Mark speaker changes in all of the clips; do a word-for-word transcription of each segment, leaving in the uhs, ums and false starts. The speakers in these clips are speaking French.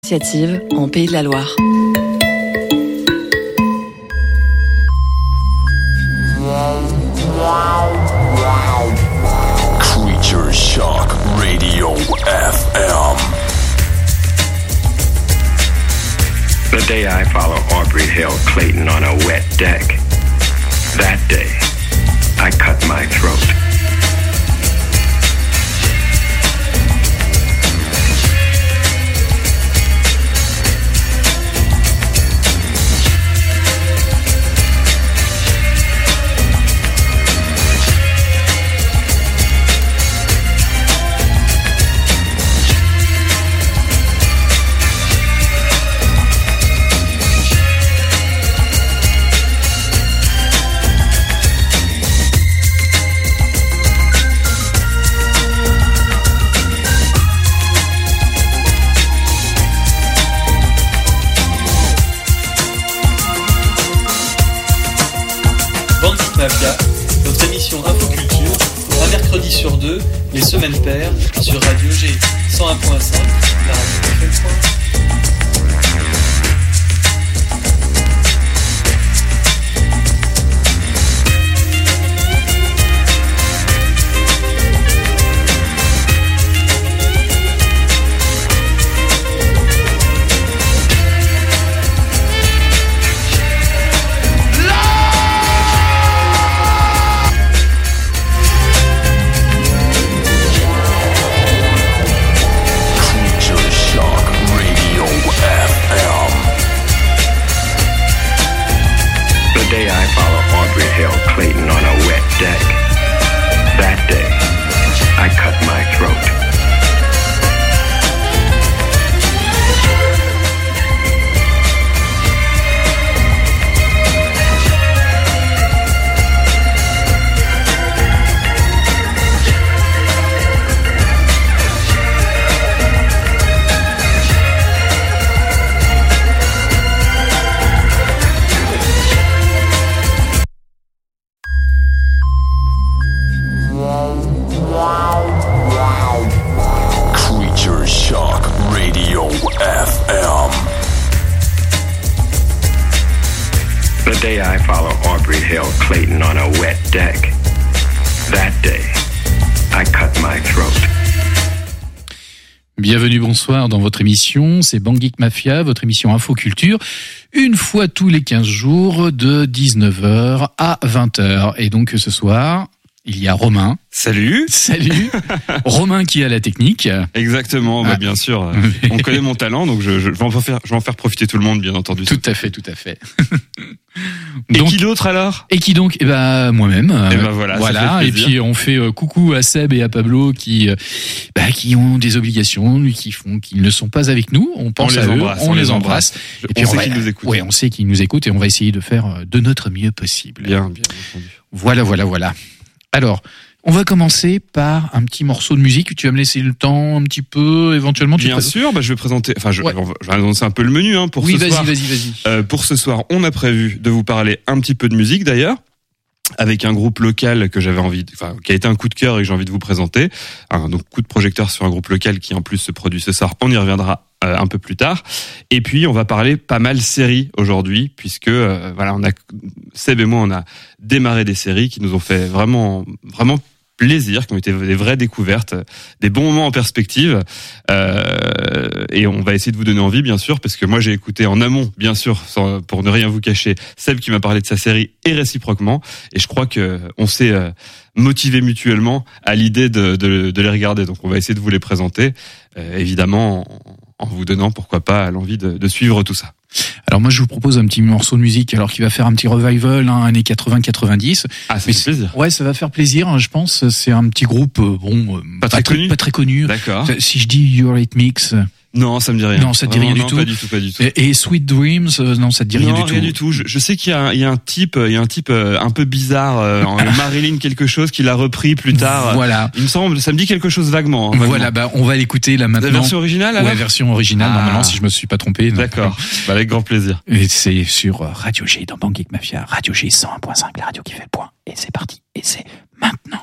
Speaker 1: Initiative en Pays de la Loire.
Speaker 2: Creature Shock Radio F M.
Speaker 3: The day I follow Aubrey Hill Clayton on a wet deck, that day I cut my throat.
Speaker 4: Mafia, notre émission Infoculture, un mercredi sur deux, les semaines paires, sur Radio G cent un point cinq, la radio F M. Clayton on a wet deck. That day, I cut my throat. The day I follow Aubrey Hill Clayton on a wet deck. That day, I cut my throat.
Speaker 5: Bienvenue, bonsoir dans votre émission, c'est Bang Geek Mafia, votre émission Infoculture, une fois tous les quinze jours de dix-neuf heures à vingt heures. Et donc ce soir, il y a Romain.
Speaker 6: Salut.
Speaker 5: Salut. Romain qui a la technique.
Speaker 6: Exactement, bah, ah. bien sûr. On connaît mon talent, donc je, je, vais en faire, je vais en faire profiter tout le monde, bien entendu.
Speaker 5: Tout à fait, tout à fait.
Speaker 6: Donc, et qui d'autre alors ?
Speaker 5: Et qui donc ? Eh ben moi-même.
Speaker 6: Et ben voilà.
Speaker 5: Voilà.
Speaker 6: Ça fait
Speaker 5: et puis on fait euh, coucou à Seb et à Pablo qui, euh, bah, qui ont des obligations, qui font, qui ne sont pas avec nous. On pense
Speaker 6: on
Speaker 5: à
Speaker 6: les
Speaker 5: eux,
Speaker 6: embrasse,
Speaker 5: on,
Speaker 6: on
Speaker 5: les
Speaker 6: les
Speaker 5: embrasse.
Speaker 6: embrasse.
Speaker 5: Et puis
Speaker 6: on,
Speaker 5: on
Speaker 6: sait
Speaker 5: va,
Speaker 6: qu'ils nous écoutent.
Speaker 5: Ouais, on sait qu'ils nous écoutent et on va essayer de faire de notre mieux possible.
Speaker 6: Bien, bien entendu.
Speaker 5: Voilà, voilà, voilà. Alors. On va commencer par un petit morceau de musique. Tu vas me laisser le temps un petit peu, éventuellement. Tu
Speaker 6: Bien
Speaker 5: pré-
Speaker 6: sûr, bah je vais présenter. Enfin, je,
Speaker 5: ouais.
Speaker 6: je vais annoncer un peu le menu hein, pour
Speaker 5: oui,
Speaker 6: ce
Speaker 5: vas-y,
Speaker 6: soir.
Speaker 5: Oui, vas-y, vas-y, vas-y.
Speaker 6: Euh, pour ce soir, on a prévu de vous parler un petit peu de musique d'ailleurs, avec un groupe local que j'avais envie, de, enfin, qui a été un coup de cœur et que j'ai envie de vous présenter. Un donc coup de projecteur sur un groupe local qui en plus se produit ce soir. On y reviendra euh, un peu plus tard. Et puis on va parler pas mal séries aujourd'hui, puisque euh, voilà, on a Seb et moi, on a démarré des séries qui nous ont fait vraiment, vraiment plaisir, qui ont été des vraies découvertes, des bons moments en perspective, euh, et on va essayer de vous donner envie, bien sûr, parce que moi j'ai écouté en amont, bien sûr, sans, pour ne rien vous cacher, Seb qui m'a parlé de sa série et réciproquement, et je crois que on s'est euh, motivé mutuellement à l'idée de, de, de les regarder, donc on va essayer de vous les présenter, euh, évidemment en, en vous donnant, pourquoi pas, l'envie de, de suivre tout ça.
Speaker 5: Alors moi je vous propose un petit morceau de musique alors qui va faire un petit revival hein, années quatre-vingts quatre-vingt-dix.
Speaker 6: Ah, ça fait plaisir.
Speaker 5: Ouais, ça va faire plaisir, hein, je pense. C'est un petit groupe euh, bon euh,
Speaker 6: pas, pas très connu.
Speaker 5: Pas très connu.
Speaker 6: D'accord.
Speaker 5: Si je dis Eurythmics.
Speaker 6: Non, ça me dit rien.
Speaker 5: Non, ça te dit
Speaker 6: non,
Speaker 5: rien
Speaker 6: non,
Speaker 5: du tout.
Speaker 6: Pas du tout, pas du tout.
Speaker 5: Et, et Sweet Dreams, euh, non, ça te dit rien
Speaker 6: non,
Speaker 5: du tout.
Speaker 6: rien du tout. Je, je sais qu'il y a, un, il y a un type, il y a un type euh, un peu bizarre, euh, en Marilyn quelque chose, qui l'a repris plus tard.
Speaker 5: Voilà.
Speaker 6: Il me semble, ça me dit quelque chose vaguement. Hein, vaguement.
Speaker 5: Voilà, bah on va l'écouter là maintenant.
Speaker 6: La version originale, alors ?
Speaker 5: Ouais, version originale. Ah. Normalement, si je me suis pas trompé.
Speaker 6: D'accord. Bah, avec grand plaisir.
Speaker 5: Et c'est sur Radio G dans Bang Geek Mafia, Radio G cent un point cinq, la radio qui fait le point. Et c'est parti. Et c'est maintenant.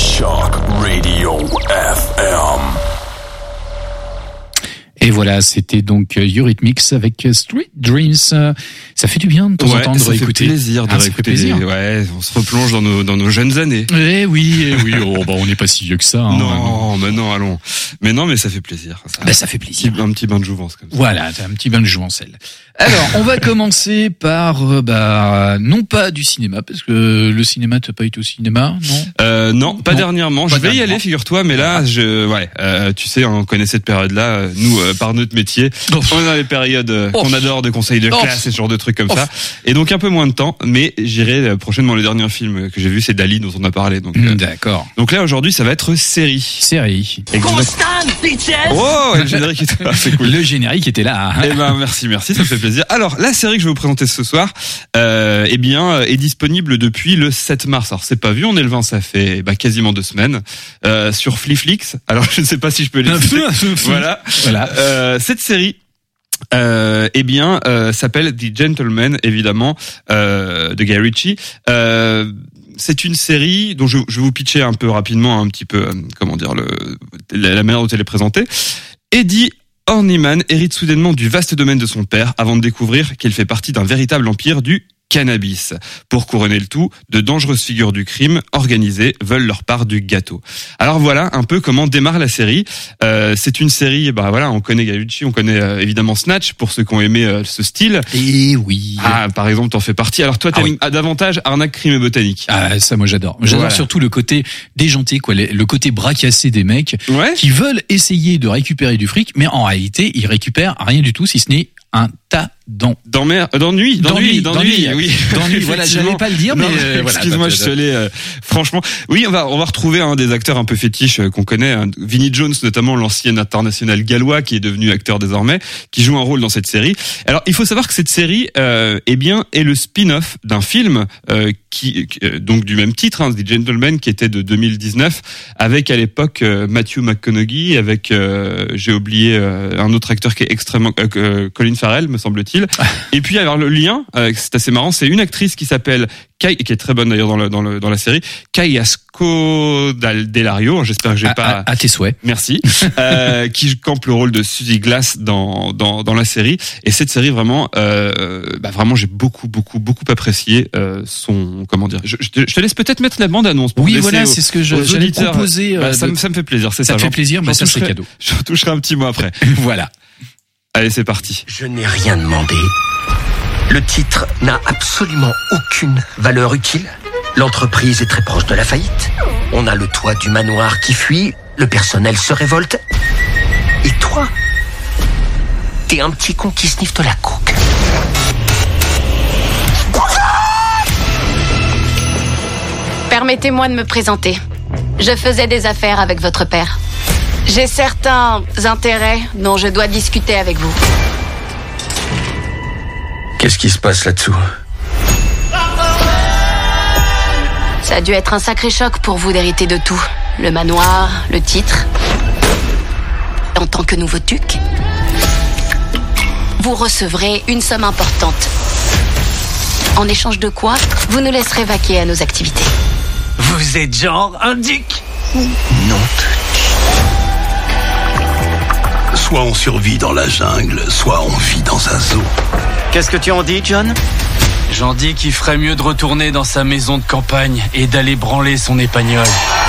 Speaker 2: Shock Radio F M.
Speaker 5: Et voilà, c'était donc Eurythmics avec Street Dreams. Ça fait du bien de temps
Speaker 6: ouais,
Speaker 5: en temps de
Speaker 6: ça
Speaker 5: réécouter.
Speaker 6: Fait plaisir de
Speaker 5: ah,
Speaker 6: réécouter.
Speaker 5: plaisir.
Speaker 6: Des, ouais, on se replonge dans nos dans nos jeunes années.
Speaker 5: Eh oui, eh oui. Oh, bah on n'est pas si vieux que ça. Hein,
Speaker 6: non, mais non, allons. Mais non, mais ça fait plaisir. Ça,
Speaker 5: bah ça fait plaisir.
Speaker 6: Un petit bain de jouvence comme ça.
Speaker 5: Voilà, un petit bain de jouvencelle. Alors, on va commencer par bah non pas du cinéma parce que le cinéma t'as pas été au cinéma, non
Speaker 6: euh, Non, pas non, dernièrement. Pas je vais y aller, figure-toi, mais là, je ouais, euh, tu sais, on connaît cette période-là. Nous, euh, par notre métier, oh. on est dans les périodes euh, oh. qu'on adore de conseils de classe, oh. et ce genre de trucs comme oh. ça. Et donc un peu moins de temps, mais j'irai prochainement. Le dernier film que j'ai vu, c'est Dali dont on a parlé. Donc
Speaker 5: mmh, euh, d'accord.
Speaker 6: Donc là, aujourd'hui, ça va être série.
Speaker 5: Série.
Speaker 6: Exact. Oh, le générique était là, c'est cool.
Speaker 5: Le générique était là.
Speaker 6: Eh ben merci, merci, ça me fait plaisir. Alors, la série que je vais vous présenter ce soir, euh, eh bien, est disponible depuis le sept mars. Alors, c'est pas vu, on est le vingt, ça fait bah, quasiment deux semaines euh, sur Flixlix. Alors, je ne sais pas si je peux l'expliquer. Voilà. Voilà. Euh, cette série. Euh, eh bien, euh, s'appelle The Gentleman, évidemment, euh, de Guy Ritchie. Euh, c'est une série dont je, je vais vous pitcher un peu rapidement, un petit peu, euh, comment dire, le, la, la manière dont elle est présentée. Eddie Horniman hérite soudainement du vaste domaine de son père avant de découvrir qu'il fait partie d'un véritable empire du cannabis. Pour couronner le tout, de dangereuses figures du crime organisées veulent leur part du gâteau. Alors voilà un peu comment démarre la série. Euh, c'est une série, bah voilà, on connaît Guy Ritchie, on connaît euh, évidemment Snatch pour ceux qui ont aimé euh, ce style.
Speaker 5: Et oui.
Speaker 6: Ah, par exemple, t'en fais partie. Alors toi, t'aimes ah oui. davantage Arnaque, crime et botanique.
Speaker 5: Ah ça, moi j'adore. J'adore voilà. surtout le côté déjanté, quoi, le côté bras cassé des mecs
Speaker 6: ouais.
Speaker 5: qui veulent essayer de récupérer du fric, mais en réalité, ils récupèrent rien du tout, si ce n'est un tas d'en
Speaker 6: d'ennui d'ennui d'ennui d'ennui
Speaker 5: oui d'ennui voilà j'allais pas le dire mais
Speaker 6: non,
Speaker 5: euh, voilà,
Speaker 6: excuse-moi je suis allé euh, franchement oui on va on va retrouver un hein, des acteurs un peu fétiches euh, qu'on connaît hein, Vinnie Jones notamment l'ancien international gallois qui est devenu acteur désormais qui joue un rôle dans cette série. Alors il faut savoir que cette série euh, eh bien est le spin-off d'un film euh, qui euh, donc du même titre hein, The Gentleman qui était de deux mille dix-neuf avec à l'époque euh, Matthew McConaughey avec euh, j'ai oublié euh, un autre acteur qui est extrêmement euh, euh, Colin Farrell me semble-t-il. Et puis alors le lien, euh, c'est assez marrant, c'est une actrice qui s'appelle Kai, qui est très bonne d'ailleurs dans le, dans le, dans la série, Kai Ascodelario, j'espère que j'ai
Speaker 5: à,
Speaker 6: pas.
Speaker 5: À, à tes souhaits.
Speaker 6: Merci. euh, qui campe le rôle de Suzy Glass dans dans dans la série. Et cette série vraiment, euh, bah vraiment j'ai beaucoup beaucoup beaucoup apprécié euh, son comment dire. Je, je, te, je te laisse peut-être mettre la bande annonce.
Speaker 5: Oui voilà, aux, c'est ce que je, j'allais proposer.
Speaker 6: Bah,
Speaker 5: euh,
Speaker 6: ça,
Speaker 5: de...
Speaker 6: me, ça me fait plaisir, c'est ça.
Speaker 5: Ça te fait plaisir, mais ça c'est cadeau.
Speaker 6: Je retoucherai un petit mot après.
Speaker 5: Voilà.
Speaker 6: Allez, c'est parti.
Speaker 7: Je n'ai rien demandé. Le titre n'a absolument aucune valeur utile. L'entreprise est très proche de la faillite. On a le toit du manoir qui fuit. Le personnel se révolte. Et toi, t'es un petit con qui sniffe de la coke.
Speaker 8: Permettez-moi de me présenter. Je faisais des affaires avec votre père. J'ai certains intérêts dont je dois discuter avec vous.
Speaker 7: Qu'est-ce qui se passe là-dessous ?
Speaker 8: Ça a dû être un sacré choc pour vous d'hériter de tout. Le manoir, le titre. En tant que nouveau duc, vous recevrez une somme importante. En échange de quoi, vous nous laisserez vaquer à nos activités.
Speaker 7: Vous êtes genre un duc ? Non.
Speaker 9: Soit on survit dans la jungle, soit on vit dans un zoo.
Speaker 7: Qu'est-ce que tu en dis, John ?
Speaker 10: J'en dis qu'il ferait mieux de retourner dans sa maison de campagne et d'aller branler son épagnol.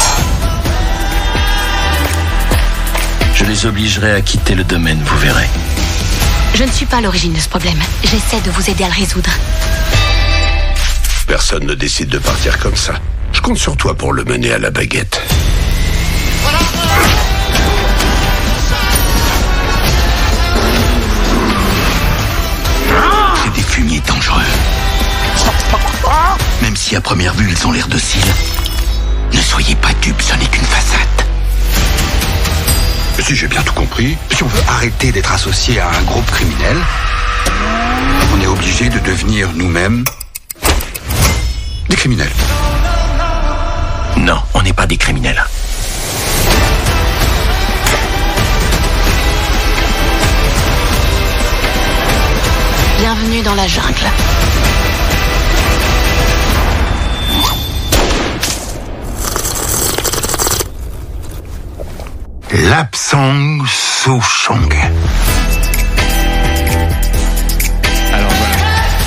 Speaker 9: Je les obligerai à quitter le domaine, vous verrez.
Speaker 8: Je ne suis pas à l'origine de ce problème. J'essaie de vous aider à le résoudre.
Speaker 9: Personne ne décide de partir comme ça. Je compte sur toi pour le mener à la baguette. C'est des fumiers dangereux. Même si à première vue ils ont l'air dociles, ne soyez pas dupes, ce n'est qu'une façade. Si j'ai bien tout compris, si on veut arrêter d'être associé à un groupe criminel, on est obligé de devenir nous-mêmes des criminels.
Speaker 7: Non, on n'est pas des criminels.
Speaker 8: Bienvenue dans la jungle.
Speaker 9: Lapsang Souchong.
Speaker 6: Alors voilà.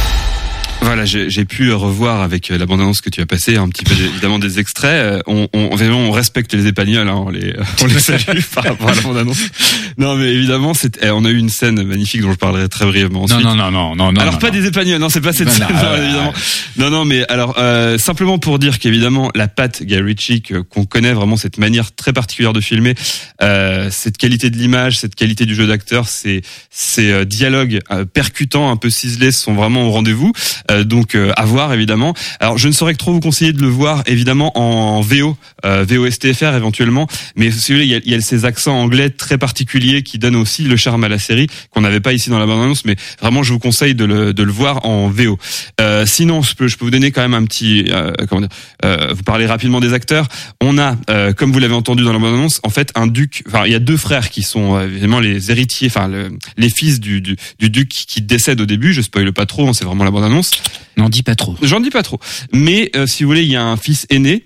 Speaker 6: Voilà, j'ai, j'ai pu revoir avec la bande-annonce que tu as passée un petit peu évidemment des extraits. On, on, vraiment, on respecte les Épagnols, hein, on les, on les salue par rapport à la bande-annonce. Non, mais évidemment, c'est, on a eu une scène magnifique dont je parlerai très brièvement ensuite.
Speaker 5: Non, non, non, non, non.
Speaker 6: Alors
Speaker 5: non,
Speaker 6: pas
Speaker 5: non.
Speaker 6: des Espagnols, non, c'est pas cette
Speaker 5: Ben
Speaker 6: scène,
Speaker 5: non,
Speaker 6: non,
Speaker 5: euh,
Speaker 6: évidemment. Non, non, mais alors euh, simplement pour dire qu'évidemment la patte Guy Ritchie que, qu'on connaît vraiment cette manière très particulière de filmer, euh, cette qualité de l'image, cette qualité du jeu d'acteur, ces ces euh, dialogues euh, percutants, un peu ciselés, sont vraiment au rendez-vous. Euh, donc euh, à voir évidemment. Alors je ne saurais que trop vous conseiller de le voir évidemment en V O, euh, V O S T F R éventuellement, mais si vous voulez, il y a, il y a ces accents anglais très particuliers qui donnent aussi le charme à la série qu'on n'avait pas ici dans la bande-annonce, mais vraiment je vous conseille de le de le voir en V O. Euh, sinon je peux je peux vous donner quand même un petit euh, comment dire, euh, vous parlez rapidement des acteurs. On a euh, comme vous l'avez entendu dans la bande-annonce, en fait un duc, enfin il y a deux frères qui sont euh, évidemment les héritiers, enfin le, les fils du, du du duc qui décède au début. Je spoile pas trop, hein, c'est vraiment la bande-annonce.
Speaker 5: N'en dis pas trop.
Speaker 6: J'en dis pas trop. Mais euh, si vous voulez, il y a un fils aîné.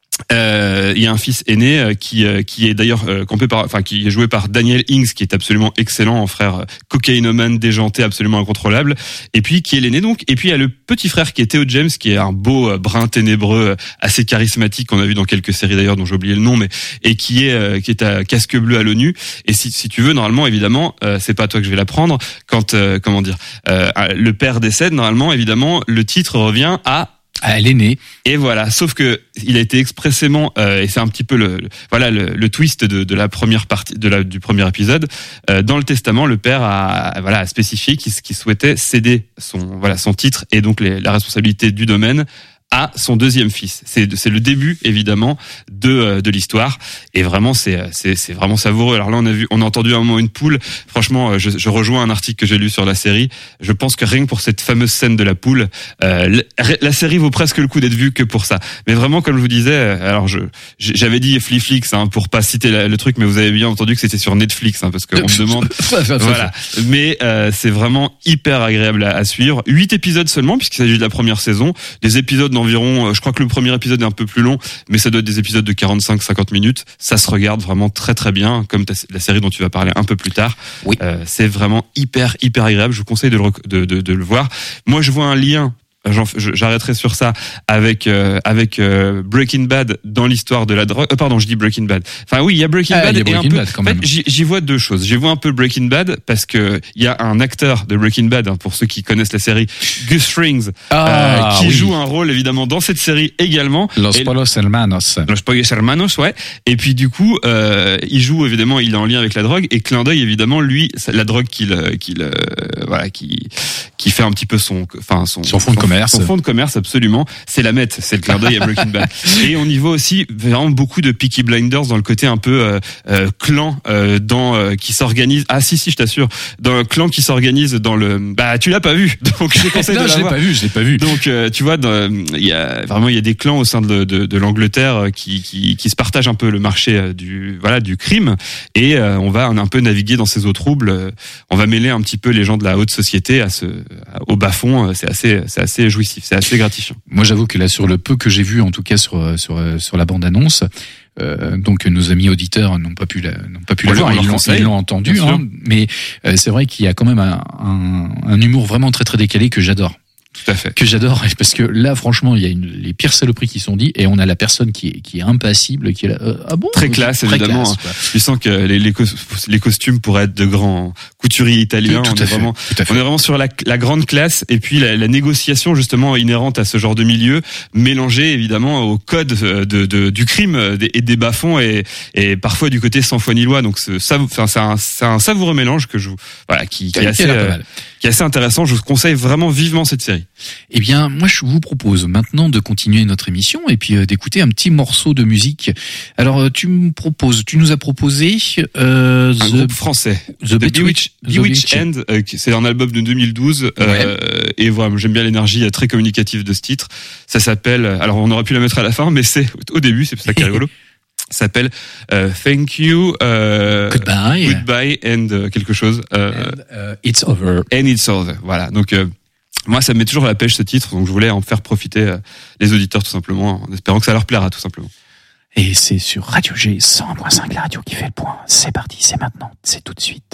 Speaker 6: Euh, il y a un fils aîné euh, qui euh, qui est d'ailleurs euh, campé par, enfin qui est joué par Daniel Ings, qui est absolument excellent, en frère euh, cocaïnomane déjanté, absolument incontrôlable. Et puis qui est l'aîné donc. Et puis il y a le petit frère qui est Theo James, qui est un beau euh, brun ténébreux, euh, assez charismatique, qu'on a vu dans quelques séries d'ailleurs dont j'ai oublié le nom, mais et qui est euh, qui est à casque bleu à l'ONU. Et si si tu veux, normalement évidemment, euh, c'est pas à toi que je vais l'apprendre. Quand euh, comment dire, euh, le père décède, normalement évidemment, le titre revient à
Speaker 5: Ah, elle est née.
Speaker 6: Et voilà, sauf que il a été expressément euh, et c'est un petit peu le, le voilà le, le twist de, de la première partie de la du premier épisode. Euh, dans le testament, le père a voilà a spécifié qu'il, qu'il souhaitait céder son voilà son titre et donc les, la responsabilité du domaine à son deuxième fils. C'est c'est le début évidemment de de l'histoire et vraiment c'est c'est c'est vraiment savoureux. Alors là on a vu on a entendu un moment une poule. Franchement, je, je rejoins un article que j'ai lu sur la série. Je pense que rien que pour cette fameuse scène de la poule, euh, la, la série vaut presque le coup d'être vue que pour ça. Mais vraiment comme je vous disais, alors je j'avais dit Fliflix hein, pour pas citer la, le truc, mais vous avez bien entendu que c'était sur Netflix hein, parce qu'on me demande. Voilà. Mais euh, c'est vraiment hyper agréable à, à suivre. Huit épisodes seulement puisqu'il s'agit de la première saison. Des épisodes environ, je crois que le premier épisode est un peu plus long, mais ça doit être des épisodes de quarante-cinq à cinquante minutes. Ça se regarde vraiment très très bien, comme ta, la série dont tu vas parler un peu plus tard.
Speaker 5: Oui.
Speaker 6: Euh, c'est vraiment hyper hyper agréable. Je vous conseille de le, de, de, de le voir. Moi, je vois un lien. J'en, j'arrêterai sur ça avec euh, avec euh, Breaking Bad dans l'histoire de la drogue. Euh, pardon, je dis Breaking Bad. Enfin oui, il y a Breaking
Speaker 5: ah,
Speaker 6: Bad
Speaker 5: y a
Speaker 6: et
Speaker 5: Breaking
Speaker 6: un peu.
Speaker 5: Bad, quand
Speaker 6: en fait,
Speaker 5: même.
Speaker 6: j'y, j'y vois deux choses. J'y vois un peu Breaking Bad parce que il y a un acteur de Breaking Bad, hein, pour ceux qui connaissent la série, Gus Frings,
Speaker 5: ah,
Speaker 6: euh, qui
Speaker 5: oui.
Speaker 6: joue un rôle évidemment dans cette série également.
Speaker 5: Los
Speaker 6: et,
Speaker 5: Polos Hermanos.
Speaker 6: Los Polos Hermanos, ouais. Et puis du coup, euh, il joue évidemment, il est en lien avec la drogue et clin d'œil évidemment, lui, la drogue qu'il qu'il euh, voilà qui qui fait un petit peu son enfin son
Speaker 5: son fond de commerce.
Speaker 6: Son fond de commerce absolument. C'est la meth, c'est le clin d'œil à Breaking Bad. Et on y voit aussi vraiment beaucoup de Peaky Blinders dans le côté un peu euh, euh, clan euh, dans euh, qui s'organise. Ah si si, je t'assure, dans le clan qui s'organise dans le. Bah tu l'as pas vu, donc je te conseille
Speaker 5: non,
Speaker 6: de
Speaker 5: je l'ai pas vu, je l'ai pas vu.
Speaker 6: Donc euh, tu vois, il y a vraiment il y a des clans au sein de, de, de l'Angleterre qui, qui qui se partagent un peu le marché du voilà du crime et euh, on va un peu naviguer dans ces eaux troubles. On va mêler un petit peu les gens de la haute société à ce au bas fond. C'est assez c'est assez jouissif, c'est assez gratifiant.
Speaker 5: Moi, j'avoue que là, sur le peu que j'ai vu, en tout cas sur sur sur la bande annonce, euh, donc nos amis auditeurs n'ont pas pu la, n'ont pas pu la voir, ils l'ont, ils l'ont entendu, hein, mais euh, c'est vrai qu'il y a quand même un, un, un humour vraiment très très décalé que j'adore.
Speaker 6: Tout à fait.
Speaker 5: Que j'adore, parce que là, franchement, il y a une, les pires saloperies qui sont dites, et on a la personne qui est, qui est impassible, qui est là, euh, ah bon?
Speaker 6: Très classe,
Speaker 5: très
Speaker 6: évidemment.
Speaker 5: Classe,
Speaker 6: tu sens que les, les, les costumes pourraient être de grands couturiers italiens.
Speaker 5: Tout, tout
Speaker 6: on, est
Speaker 5: fait,
Speaker 6: vraiment, on est vraiment sur la, la grande classe, et puis la, la négociation, justement, inhérente à ce genre de milieu, mélangée, évidemment, au code de, de, du crime et des bas-fonds, et, et parfois du côté sans foi ni loi. Donc, c'est, ça, enfin, c'est un, c'est un savoureux mélange que je, voilà, qui, qui est assez, euh, qui est assez intéressant. Je vous conseille vraiment vivement cette série.
Speaker 5: Eh bien, moi, je vous propose maintenant de continuer notre émission et puis euh, d'écouter un petit morceau de musique. Alors, euh, tu me proposes, tu nous as proposé euh,
Speaker 6: un
Speaker 5: The,
Speaker 6: groupe français,
Speaker 5: The,
Speaker 6: The Bewitched, Bewitched End. Euh, c'est un album de deux mille douze. Euh, ouais. Et voilà, j'aime bien l'énergie très communicative de ce titre. Ça s'appelle. Alors, on aurait pu la mettre à la fin, mais c'est au début. C'est pour ça qui est rigolo. Ça s'appelle euh, Thank You, euh,
Speaker 5: Goodbye,
Speaker 6: Goodbye and euh, quelque chose. Euh,
Speaker 5: and, uh, it's over.
Speaker 6: And it's over. Voilà. Donc euh, moi, ça me met toujours à la pêche ce titre, donc je voulais en faire profiter euh, les auditeurs tout simplement, en espérant que ça leur plaira tout simplement.
Speaker 5: Et c'est sur Radio G cent un virgule cinq, la radio qui fait le point. C'est parti, c'est maintenant, c'est tout de suite.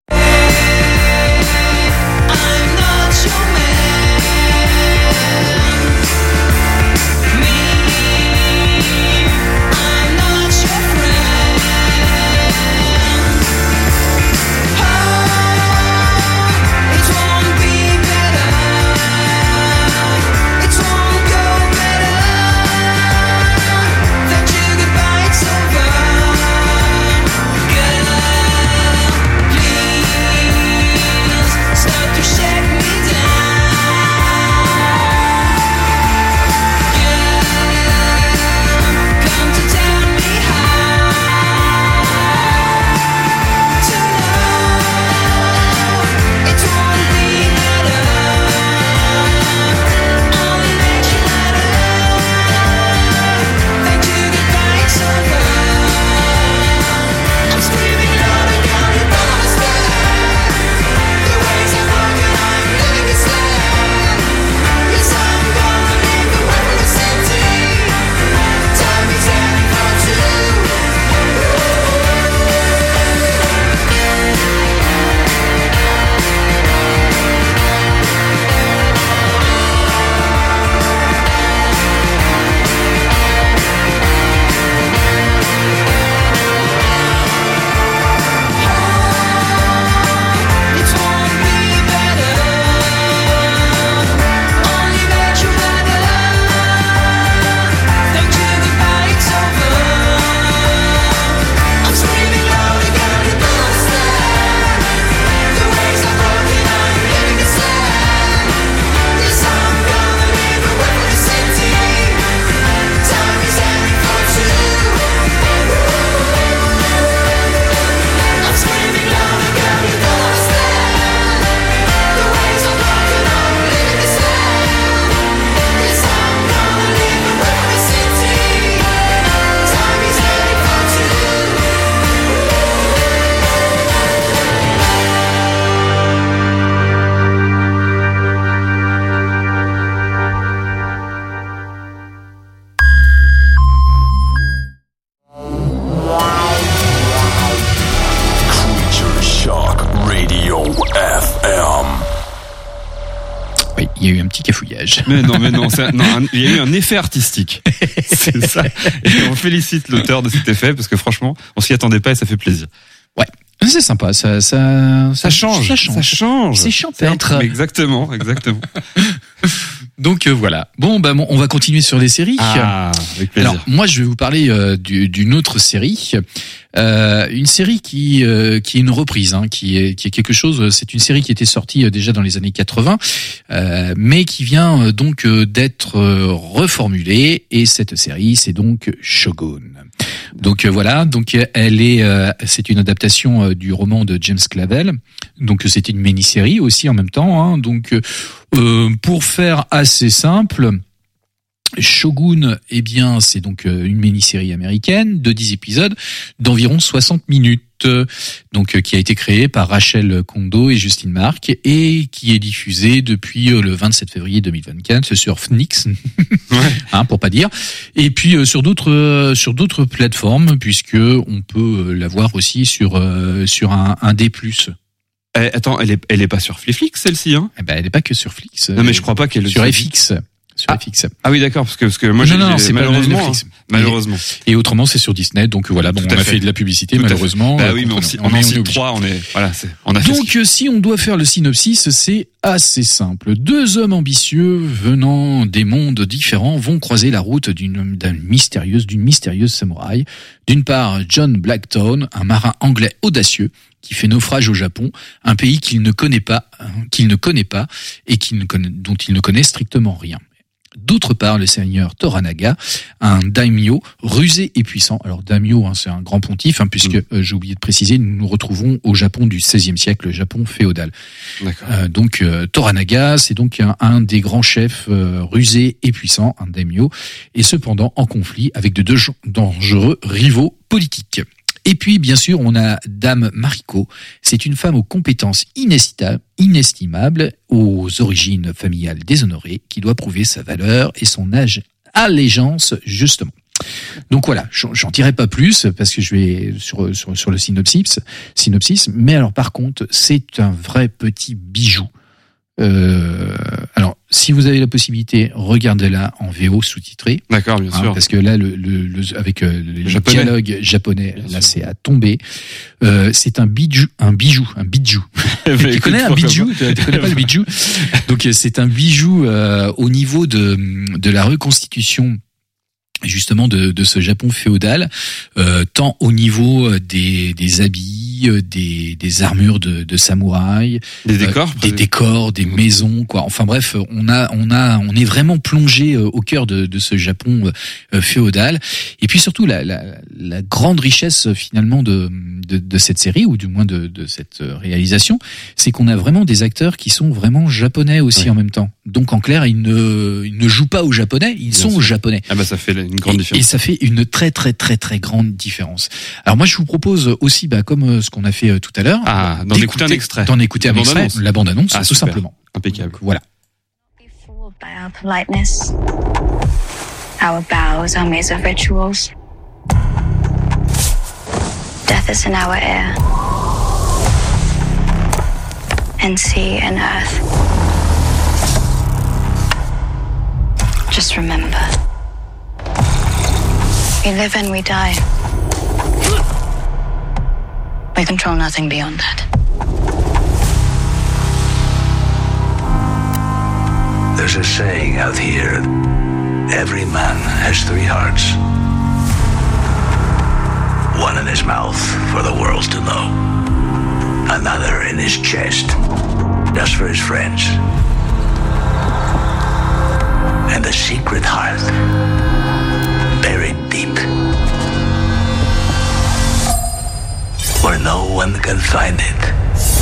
Speaker 5: Il y a eu un petit cafouillage.
Speaker 6: Mais non, mais non, c'est, non un, il y a eu un effet artistique. C'est ça. Et on félicite l'auteur de cet effet parce que franchement, on s'y attendait pas et ça fait plaisir.
Speaker 5: Ouais. C'est sympa, ça, ça,
Speaker 6: ça, ça change, ça change, ça change.
Speaker 5: C'est champêtre.
Speaker 6: Exactement, exactement.
Speaker 5: Donc euh, voilà. Bon, bah bon, on va continuer sur les séries.
Speaker 6: Ah, avec plaisir.
Speaker 5: Alors moi, je vais vous parler euh, du, d'une autre série, euh, une série qui euh, qui est une reprise, hein, qui est qui est quelque chose. C'est une série qui était sortie déjà dans les années quatre-vingts, euh, mais qui vient euh, donc euh, d'être euh, reformulée. Et cette série, c'est donc Shogun. Donc euh, voilà, donc elle est, euh, c'est une adaptation euh, du roman de James Clavell. Donc c'est une mini-série aussi en même temps. Hein. Donc euh, pour faire assez simple, Shogun, eh bien c'est donc euh, une mini-série américaine de dix épisodes d'environ soixante minutes. Donc qui a été créée par Rachel Kondo et Justine Mark et qui est diffusée depuis le vingt-sept février deux mille vingt-quatre sur Phoenix, ouais. hein, pour pas dire. Et puis euh, sur d'autres euh, sur d'autres plateformes puisque on peut la voir aussi sur euh, sur un, un D plus.
Speaker 6: Eh, attends, elle est elle est pas sur Flixflix celle-ci, hein?
Speaker 5: Eh ben elle est pas que sur Flix.
Speaker 6: Non mais je crois pas qu'elle est
Speaker 5: sur F X. Sur
Speaker 6: ah.
Speaker 5: F X.
Speaker 6: Ah oui d'accord parce que parce que moi
Speaker 5: non,
Speaker 6: j'ai,
Speaker 5: non,
Speaker 6: j'ai
Speaker 5: c'est
Speaker 6: malheureusement
Speaker 5: pas Netflix.
Speaker 6: Hein, malheureusement
Speaker 5: et autrement c'est sur Disney donc voilà bon on a fait. fait de la publicité Tout malheureusement
Speaker 6: bah oui mais on, on, on en cite trois on est voilà c'est on a
Speaker 5: donc
Speaker 6: fait
Speaker 5: si on doit faire le synopsis c'est assez simple. Deux hommes ambitieux venant des mondes différents vont croiser la route d'une d'une mystérieuse d'une mystérieuse samouraï. D'une part John Blackstone, un marin anglais audacieux qui fait naufrage au Japon, un pays qu'il ne connaît pas, hein, qu'il ne connaît pas et qu'il ne connaît, dont il ne connaît strictement rien. D'autre part, le seigneur Toranaga, un daimyo rusé et puissant. Alors daimyo, hein, c'est un grand pontife, hein, puisque mmh. euh, j'ai oublié de préciser, nous nous retrouvons au Japon du seizième siècle, le Japon féodal. D'accord. Euh, donc euh, Toranaga, c'est donc un, un des grands chefs euh, rusés et puissants, un daimyo, et cependant en conflit avec de deux dangereux rivaux politiques. Et puis, bien sûr, on a Dame Mariko. C'est une femme aux compétences inestimables, aux origines familiales déshonorées, qui doit prouver sa valeur et son âge allégeance, justement. Donc voilà, j'en, j'en dirai pas plus parce que je vais sur sur, sur le synopsis, synopsis. Mais alors par contre, c'est un vrai petit bijou. Euh, alors, si vous avez la possibilité, regardez-la en V O sous-titré.
Speaker 6: D'accord, bien
Speaker 5: hein,
Speaker 6: sûr.
Speaker 5: Parce que là, le, le, le avec euh, le
Speaker 6: japonais.
Speaker 5: dialogue japonais,
Speaker 6: bien
Speaker 5: là,
Speaker 6: sûr.
Speaker 5: c'est à tomber. Euh, c'est un bijou, un bijou, un bijou. Tu connais un bijou? Tu, tu connais pas le bijou? Donc, c'est un bijou euh, au niveau de de la reconstitution. Justement de, de ce Japon féodal, euh, tant au niveau des, des habits, des, des armures de, de samouraïs,
Speaker 6: des décors,
Speaker 5: euh, des décors, des maisons, quoi. Enfin bref, on a, on a, on est vraiment plongé au cœur de, de ce Japon euh, féodal. Et puis surtout la, la, la grande richesse finalement de, de, de cette série ou du moins de, de cette réalisation, c'est qu'on a vraiment des acteurs qui sont vraiment japonais aussi, ouais, en même temps. Donc en clair, ils ne, ils ne jouent pas aux japonais, ils Bien sont sûr. japonais.
Speaker 6: Ah bah ça fait une grande
Speaker 5: et,
Speaker 6: différence.
Speaker 5: Et ça fait une très très très très grande différence. Alors moi je vous propose aussi, bah, comme ce qu'on a fait tout à l'heure,
Speaker 6: ah, d'en écouter un extrait,
Speaker 5: d'en écouter un extrait, la bande annonce, ah, tout
Speaker 6: super.
Speaker 5: simplement.
Speaker 6: Impeccable.
Speaker 5: Donc, voilà.
Speaker 11: By our politeness, our bows are made of rituals. Death is in our air, and sea and earth. Just remember, we live and we die. We control nothing beyond that.
Speaker 12: There's a saying out here, every man has three hearts. One in his mouth for the world to know. Another in his chest, just for his friends. And a secret heart, buried deep, where no one can find it.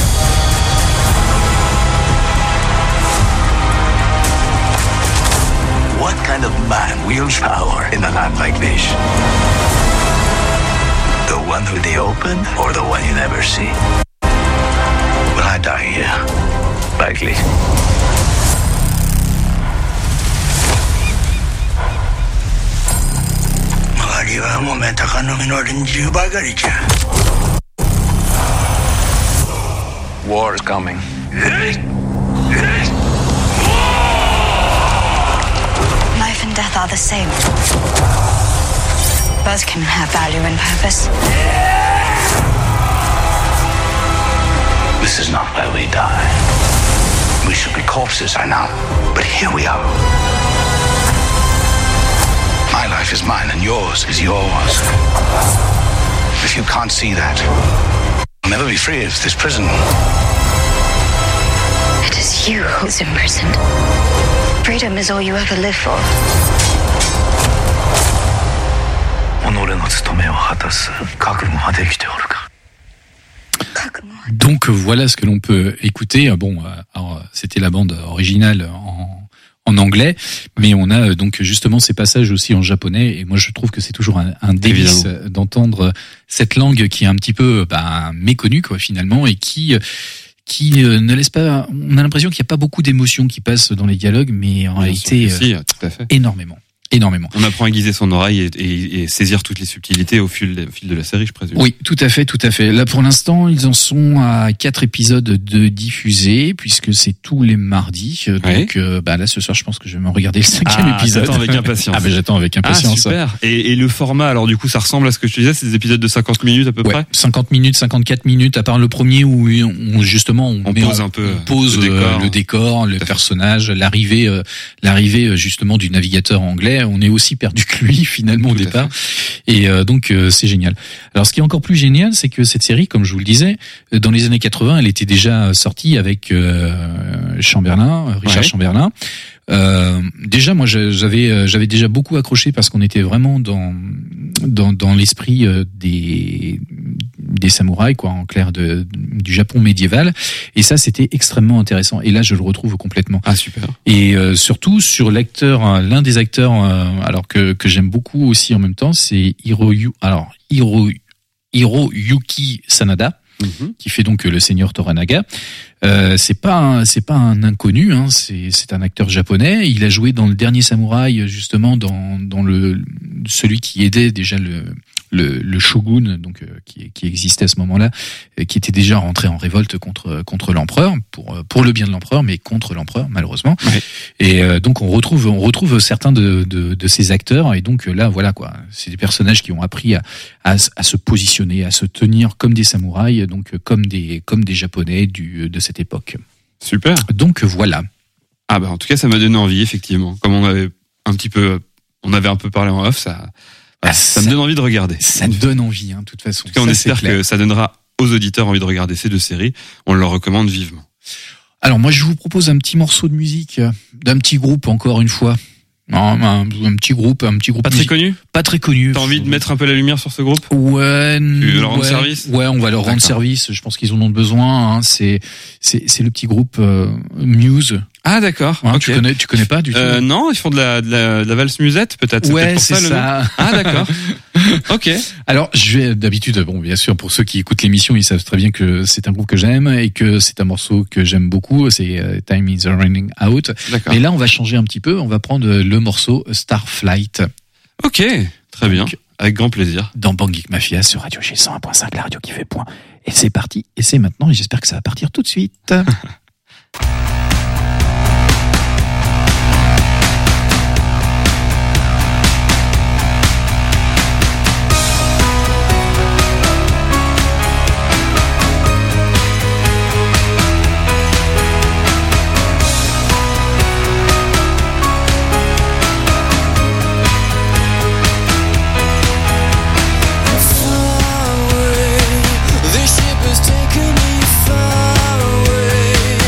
Speaker 12: What kind of man wields power in a land like this? The one with the open or the one you never see? When I die here, likely.
Speaker 10: War is coming.
Speaker 11: Life and death are the same. Both can have value and purpose.
Speaker 12: This is not where we die. We should be corpses, I know. But here we are. My life is mine and yours is yours. If you can't see that, I'll never be free of this prison.
Speaker 11: It is you who's imprisoned. Freedom is all you ever live for.
Speaker 5: Donc voilà ce que l'on peut écouter. Bon, alors, c'était la bande originale en, en anglais, mais on a donc justement ces passages aussi en japonais. Et moi, je trouve que c'est toujours un, un délice Évidemment. d'entendre cette langue qui est un petit peu bah, méconnue, quoi, finalement, et qui qui ne laisse pas. On a l'impression qu'il n'y a pas beaucoup d'émotions qui passent dans les dialogues, mais en Bien réalité,
Speaker 6: si, tout à fait.
Speaker 5: énormément. Énormément.
Speaker 6: On apprend à aiguiser son oreille et, et, et saisir toutes les subtilités au fil, de, au fil de la série, je présume.
Speaker 5: Oui, tout à fait, tout à fait. Là, pour l'instant, ils en sont à quatre épisodes de diffusés, puisque c'est tous les mardis. Donc, ouais. euh, bah là, ce soir, je pense que je vais me regarder le cinquième
Speaker 6: ah,
Speaker 5: épisode.
Speaker 6: J'attends avec impatience.
Speaker 5: Ah, ben, j'attends avec impatience.
Speaker 6: Ah, super. Et, et le format, alors, du coup, ça ressemble à ce que je te disais, c'est des épisodes de cinquante minutes à peu
Speaker 5: ouais,
Speaker 6: près?
Speaker 5: cinquante minutes, cinquante-quatre minutes, à part le premier où on, justement, on,
Speaker 6: on
Speaker 5: met
Speaker 6: pose
Speaker 5: en,
Speaker 6: un peu
Speaker 5: on pose le décor, le, décor, le personnage, l'arrivée, euh, l'arrivée, justement, du navigateur anglais. On est aussi perdu que lui finalement Tout au départ et euh, donc euh, c'est génial. Alors ce qui est encore plus génial, c'est que cette série, comme je vous le disais, dans les années quatre-vingts, elle était déjà sortie avec euh, Chamberlain, Richard ouais. Chamberlain. Euh, déjà moi j'avais j'avais déjà beaucoup accroché parce qu'on était vraiment dans dans dans l'esprit des des samouraïs, quoi, en clair, de du Japon médiéval, et ça c'était extrêmement intéressant, et là je le retrouve complètement.
Speaker 6: Ah super.
Speaker 5: Et euh, surtout sur l'acteur, l'un des acteurs euh, alors que que j'aime beaucoup aussi en même temps, c'est Hiroyu alors Hiro Hiroyuki Sanada. mmh. qui fait donc le Seigneur Toranaga. Euh, c'est pas un, c'est pas un inconnu, hein, c'est c'est un acteur japonais. Il a joué dans le Dernier Samouraï, justement dans dans le celui qui aidait déjà le le, le shogun, donc euh, qui qui existait à ce moment-là, euh, qui était déjà rentré en révolte contre contre l'empereur pour pour le bien de l'empereur, mais contre l'empereur malheureusement. Ouais. Et euh, donc on retrouve on retrouve certains de de, de ces acteurs, et donc là voilà quoi, c'est des personnages qui ont appris à à, à se positionner, à se tenir comme des samouraïs, donc comme des comme des japonais du de cette époque.
Speaker 6: Super.
Speaker 5: Donc voilà.
Speaker 6: Ah bah en tout cas ça m'a donné envie effectivement. Comme on avait un petit peu on avait un peu parlé en off, ça bah, ça, ça me donne envie de regarder.
Speaker 5: Ça me donne envie hein, de toute façon.
Speaker 6: En tout cas, on
Speaker 5: ça,
Speaker 6: espère que ça donnera aux auditeurs envie de regarder ces deux séries. On leur recommande vivement.
Speaker 5: Alors moi je vous propose un petit morceau de musique d'un petit groupe encore une fois. Non, un, un petit groupe, un petit groupe.
Speaker 6: Pas très connu.
Speaker 5: Pas très connu.
Speaker 6: T'as envie de mettre un peu la lumière sur ce groupe?
Speaker 5: Ouais.
Speaker 6: Tu veux leur rendre
Speaker 5: ouais,
Speaker 6: service?
Speaker 5: Ouais, on va leur rendre service. Je pense qu'ils en ont besoin. Hein. C'est, c'est, c'est le petit groupe euh, Muse.
Speaker 6: Ah d'accord.
Speaker 5: Hein,
Speaker 6: okay.
Speaker 5: Tu connais, tu connais pas du tout.
Speaker 6: Euh, non, ils font de la, de la, de la valse musette peut-être.
Speaker 5: Ouais,
Speaker 6: pour
Speaker 5: c'est
Speaker 6: ça.
Speaker 5: ça.
Speaker 6: Le ah d'accord. Ok.
Speaker 5: Alors, je vais d'habitude, bon, bien sûr, pour ceux qui écoutent l'émission, ils savent très bien que c'est un groupe que j'aime et que c'est un morceau que j'aime beaucoup. C'est uh, Time is Running Out.
Speaker 6: D'accord.
Speaker 5: Mais là, on va changer un petit peu. On va prendre le morceau Starflight.
Speaker 6: Ok, très bien. Donc, avec grand plaisir.
Speaker 5: Dans Bang Geek Mafia sur Radio G cent un point cinq, la radio qui fait point. Et c'est parti. Et c'est maintenant. Et j'espère que ça va partir tout de suite.
Speaker 13: This ship has taken me far away.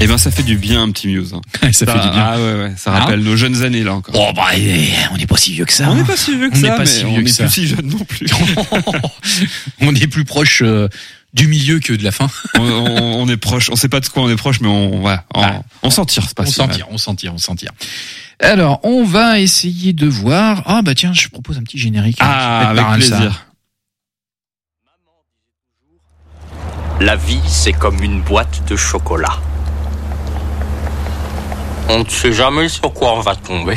Speaker 6: Eh ben, ça fait du bien, un petit Muse. Hein.
Speaker 5: ça, ça fait du bien.
Speaker 6: Ah ouais, ouais, ça rappelle ah. nos jeunes années, là, encore.
Speaker 5: Oh, bah, on n'est pas si vieux que ça.
Speaker 6: On n'est pas si vieux que
Speaker 5: on
Speaker 6: ça,
Speaker 5: pas
Speaker 6: mais
Speaker 5: si vieux
Speaker 6: on
Speaker 5: n'est
Speaker 6: plus si jeunes non plus.
Speaker 5: On est plus proche euh, du milieu que de la fin.
Speaker 6: on, on, on est proche, on sait pas de quoi on est proche, mais on, voilà, on, ah. on s'en tire, c'est pas
Speaker 5: On
Speaker 6: si
Speaker 5: s'en
Speaker 6: mal.
Speaker 5: tire, on s'en tire, on s'en tire. Alors, on va essayer de voir. Ah, bah, tiens, je propose un petit générique.
Speaker 6: Ah, avec plaisir.
Speaker 13: La vie, c'est comme une boîte de chocolat. On ne sait jamais sur quoi on va tomber.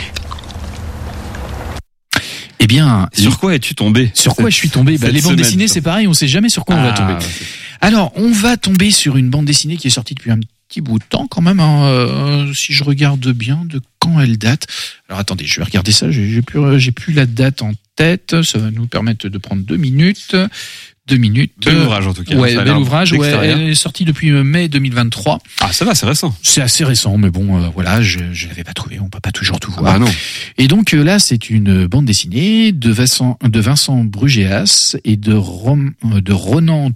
Speaker 5: Eh bien,
Speaker 6: sur quoi es-tu tombé?
Speaker 5: Sur quoi je suis tombé? Bah, les bandes dessinées, c'est pareil, on sait jamais sur quoi ah, on va tomber. Ouais. Alors, on va tomber sur une bande dessinée qui est sortie depuis un petit bout de temps quand même. Hein, euh, si je regarde bien, de quand elle date. Alors attendez, je vais regarder ça. J'ai, j'ai plus, j'ai plus la date en tête. Ça va nous permettre de prendre deux minutes. Deux minutes.
Speaker 6: Bel ouvrage en tout cas.
Speaker 5: Ouais, bel ouvrage. Ouais, elle est sortie depuis mai deux mille vingt-trois.
Speaker 6: Ah, ça va, c'est récent.
Speaker 5: C'est assez récent, mais bon, euh, voilà, je je l'avais pas trouvé. On peut pas toujours tout voir.
Speaker 6: Ah bah non.
Speaker 5: Et donc euh, là, c'est une bande dessinée de Vincent de Vincent Brugéas et de Rom, de Ronan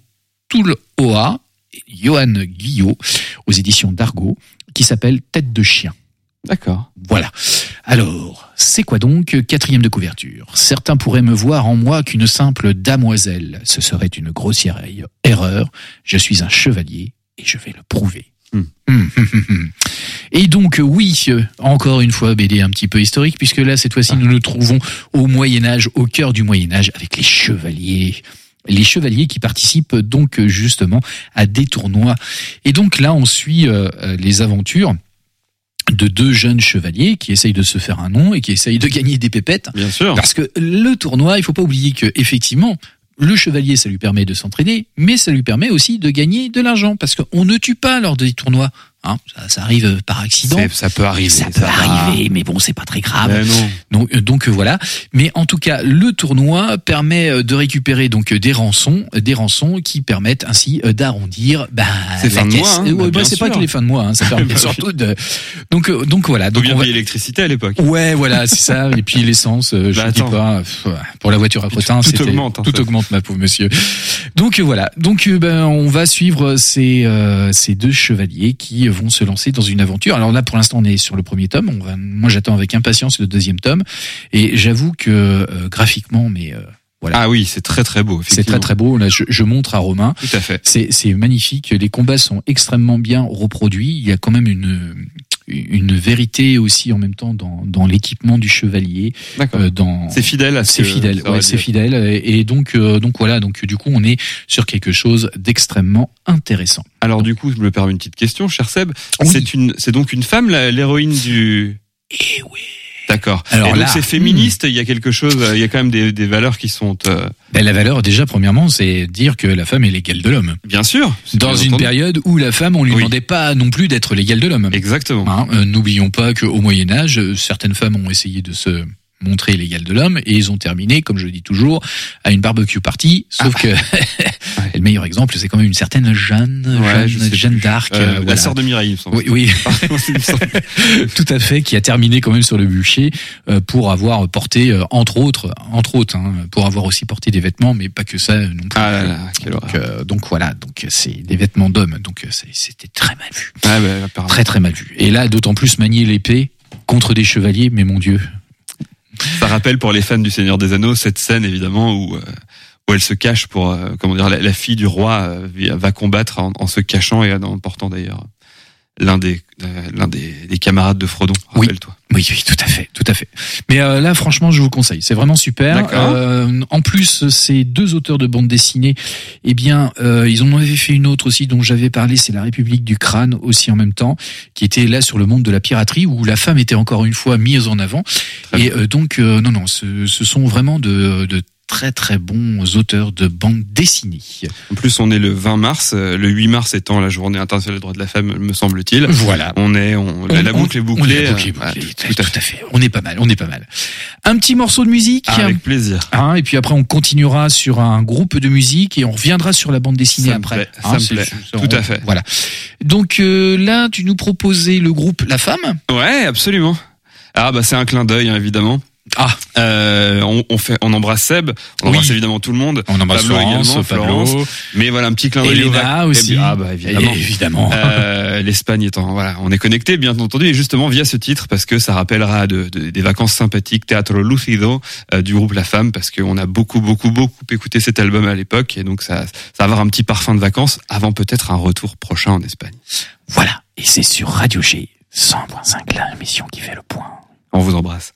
Speaker 5: Toulhoa, Johan Guyot, aux éditions d'Argo, qui s'appelle Tête de chien.
Speaker 6: D'accord.
Speaker 5: Voilà. Alors, c'est quoi donc? Quatrième de couverture. Certains pourraient me voir en moi qu'une simple damoiselle. Ce serait une grossière erreur. Je suis un chevalier et je vais le prouver.
Speaker 6: Hmm.
Speaker 5: Hum, hum, hum, hum. Et donc, oui, encore une fois, B D un petit peu historique, puisque là, cette fois-ci, nous nous trouvons au Moyen-Âge, au cœur du Moyen-Âge, avec les chevaliers. Les chevaliers qui participent donc justement à des tournois. Et donc là, on suit euh, les aventures de deux jeunes chevaliers qui essayent de se faire un nom et qui essayent de gagner des pépettes.
Speaker 6: Bien sûr.
Speaker 5: Parce que le tournoi, il faut pas oublier que effectivement, le chevalier, ça lui permet de s'entraîner, mais ça lui permet aussi de gagner de l'argent parce qu'on ne tue pas lors des tournois. Hein, ça, ça arrive par accident.
Speaker 6: C'est, ça peut arriver.
Speaker 5: Ça, ça peut arriver, va. Mais bon, c'est pas très grave.
Speaker 6: Mais non.
Speaker 5: Donc, donc voilà. Mais en tout cas, le tournoi permet de récupérer donc des rançons, des rançons qui permettent ainsi d'arrondir bah,
Speaker 6: c'est
Speaker 5: la
Speaker 6: fin
Speaker 5: caisse.
Speaker 6: De mois, hein,
Speaker 5: ouais,
Speaker 6: bah,
Speaker 5: c'est
Speaker 6: sûr.
Speaker 5: pas que les fins de mois. Hein, ça permet surtout de. Donc donc voilà.
Speaker 6: Donc
Speaker 5: on
Speaker 6: bien
Speaker 5: va
Speaker 6: payer l'électricité à l'époque.
Speaker 5: Ouais, voilà, c'est ça. Et puis l'essence, je bah, dis pas. Pour la voiture à crottin,
Speaker 6: tout, tout
Speaker 5: c'était
Speaker 6: augmente.
Speaker 5: Tout
Speaker 6: fait.
Speaker 5: augmente, ma pauvre monsieur. Donc voilà. Donc ben on va suivre ces euh, ces deux chevaliers qui vont se lancer dans une aventure. Alors là, pour l'instant, on est sur le premier tome. On va, moi, j'attends avec impatience le deuxième tome. Et j'avoue que euh, graphiquement, mais euh, voilà.
Speaker 6: Ah oui, c'est très très beau.
Speaker 5: C'est très très beau. Là, je, je montre à Romain.
Speaker 6: Tout à fait.
Speaker 5: C'est, c'est magnifique. Les combats sont extrêmement bien reproduits. Il y a quand même une une vérité aussi en même temps dans dans l'équipement du chevalier.
Speaker 6: D'accord.
Speaker 5: Euh, dans
Speaker 6: c'est fidèle à ce
Speaker 5: c'est fidèle. Ouais, c'est fidèle. Et, et donc euh, donc voilà. Donc du coup, on est sur quelque chose d'extrêmement intéressant.
Speaker 6: Alors du coup, je me permets une petite question, cher Seb.
Speaker 5: Oui.
Speaker 6: C'est une, c'est donc une femme, la, l'héroïne du.
Speaker 5: Eh oui.
Speaker 6: D'accord.
Speaker 5: Alors
Speaker 6: et donc
Speaker 5: là,
Speaker 6: c'est féministe. Il y a quelque chose. Il y a quand même des, des valeurs qui sont. Euh...
Speaker 5: Ben, la valeur, déjà, premièrement, c'est dire que la femme est l'égale de l'homme.
Speaker 6: Bien sûr.
Speaker 5: Dans une
Speaker 6: entendu.
Speaker 5: période où la femme, on lui
Speaker 6: oui.
Speaker 5: demandait pas non plus d'être l'égale de l'homme.
Speaker 6: Exactement.
Speaker 5: Hein, euh, n'oublions pas qu'au Moyen Âge, certaines femmes ont essayé de se montrer l'égal de l'homme et ils ont terminé, comme je le dis toujours, à une barbecue party. Sauf ah. que ouais. le meilleur exemple, c'est quand même une certaine Jeanne,
Speaker 6: ouais,
Speaker 5: Jeanne, Jeanne d'Arc,
Speaker 6: euh,
Speaker 5: euh,
Speaker 6: la
Speaker 5: voilà.
Speaker 6: sœur de Mireille, il me semble.
Speaker 5: Oui, oui. Tout à fait, qui a terminé quand même sur le bûcher euh, pour avoir porté, euh, entre autres, entre autres, hein, pour avoir aussi porté des vêtements, mais pas que ça non plus.
Speaker 6: Ah là là, quelle
Speaker 5: donc, euh, donc voilà, donc c'est des vêtements d'hommes, donc c'est, c'était très mal vu.
Speaker 6: Ah bah,
Speaker 5: très très mal vu. Et là, d'autant plus manier l'épée contre des chevaliers, mais mon Dieu.
Speaker 6: Ça rappelle pour les fans du Seigneur des Anneaux cette scène évidemment où euh, où elle se cache pour euh, comment dire la, la fille du roi euh, va combattre en, en se cachant et en portant d'ailleurs l'un des euh, l'un des, des camarades de Frodon. Rappelle-toi.
Speaker 5: Oui, oui, tout à fait, tout à fait. Mais euh, là, franchement, je vous conseille. C'est vraiment super. Euh, en plus, ces deux auteurs de bande dessinée, eh bien, euh, ils en avaient fait une autre aussi dont j'avais parlé. C'est La République du Crâne aussi en même temps, qui était là sur le monde de la piraterie où la femme était encore une fois mise en avant. Très et euh, donc, euh, non, non, ce, ce sont vraiment de, de très très bons auteurs de bande dessinée.
Speaker 6: En plus, on est le vingt mars, le huit mars étant la journée internationale des droits de la femme, me semble-t-il.
Speaker 5: Voilà.
Speaker 6: On est, on,
Speaker 5: on
Speaker 6: la boucle est bouclée.
Speaker 5: On est la boucle est bouclée.
Speaker 6: Ah,
Speaker 5: tout, tout, tout à fait. On est pas mal, on est pas mal. Un petit morceau de musique.
Speaker 6: Ah, avec plaisir.
Speaker 5: Hein, et puis après, on continuera sur un groupe de musique et on reviendra sur la bande dessinée
Speaker 6: ça
Speaker 5: après.
Speaker 6: Me plaît,
Speaker 5: hein,
Speaker 6: ça me plaît.
Speaker 5: Juste,
Speaker 6: tout
Speaker 5: on,
Speaker 6: à fait.
Speaker 5: Voilà. Donc euh, là, tu nous proposais le groupe La Femme.
Speaker 6: Ouais, absolument. Ah bah c'est un clin d'œil, hein, évidemment.
Speaker 5: Ah,
Speaker 6: euh, on, on fait, on embrasse Seb, on
Speaker 5: oui.
Speaker 6: embrasse évidemment tout le monde.
Speaker 5: On embrasse
Speaker 6: Pablo
Speaker 5: Florence,
Speaker 6: également,
Speaker 5: Pablo.
Speaker 6: Florence. Mais voilà, un petit clin d'œil.
Speaker 5: Elena
Speaker 6: au
Speaker 5: aussi.
Speaker 6: Et, ah bah évidemment.
Speaker 5: Et évidemment.
Speaker 6: Euh, L'Espagne étant, voilà, on est connecté bien entendu, et justement via ce titre parce que ça rappellera de, de, des vacances sympathiques, Teatro Lucido euh, du groupe La Femme, parce qu'on a beaucoup beaucoup beaucoup écouté cet album à l'époque, et donc ça, ça va avoir un petit parfum de vacances avant peut-être un retour prochain en Espagne.
Speaker 5: Voilà, et c'est sur Radio G cent point cinq, la émission qui fait le point.
Speaker 6: On vous embrasse.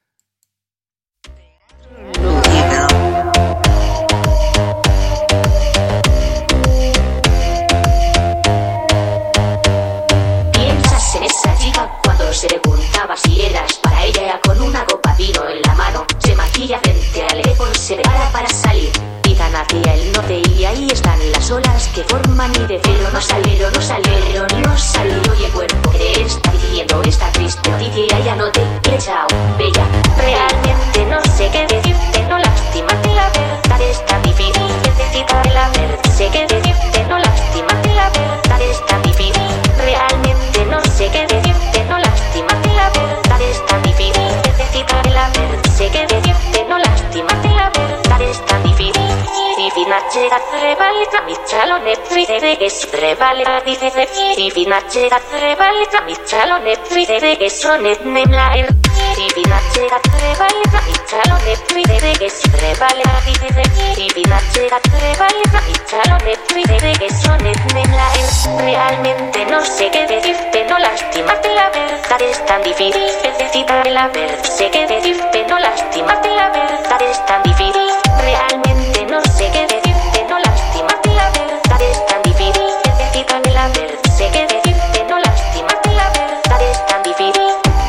Speaker 14: Piensas en esa chica cuando se le preguntaba si eras para ella, con una copa vino en la mano, se maquilla frente al teléfono, se prepara para salir. Titan hacia el norte y ahí están las olas que forman y de cero no salieron, no salieron, no salieron y el cuerpo que está diciendo esta triste noticia ya no te quiere, chao, bella. Realmente no sé qué decirte, no lástimate, la verdad es tan difícil, necesitaré la verdad, sé qué decirte, no lástimate, la verdad es tan difícil, realmente no sé qué decirte, no lástimate, la verdad es tan difícil, necesitaré la verdad, sé qué decirte, no lástimate, la verdad es tan difícil. Si finacera revalga mi chalone fride che revalga dice de si finacera revalga mi chalone fride che sono nella er si finacera revalga mi chalone fride che revalga dice de si finacera revalga mi chalone fride che sono nella er realmente no sé qué decirte, no lástimate, la verdad es tan difícil, necesitaré la verdad, sé qué decirte, no lástimate, la verdad es tan difícil, realmente no sé qué decirte, no lástimate, la verdad es tan difícil, necesitaré la verdad, sé qué decirte, no lástimate, la verdad es tan difícil.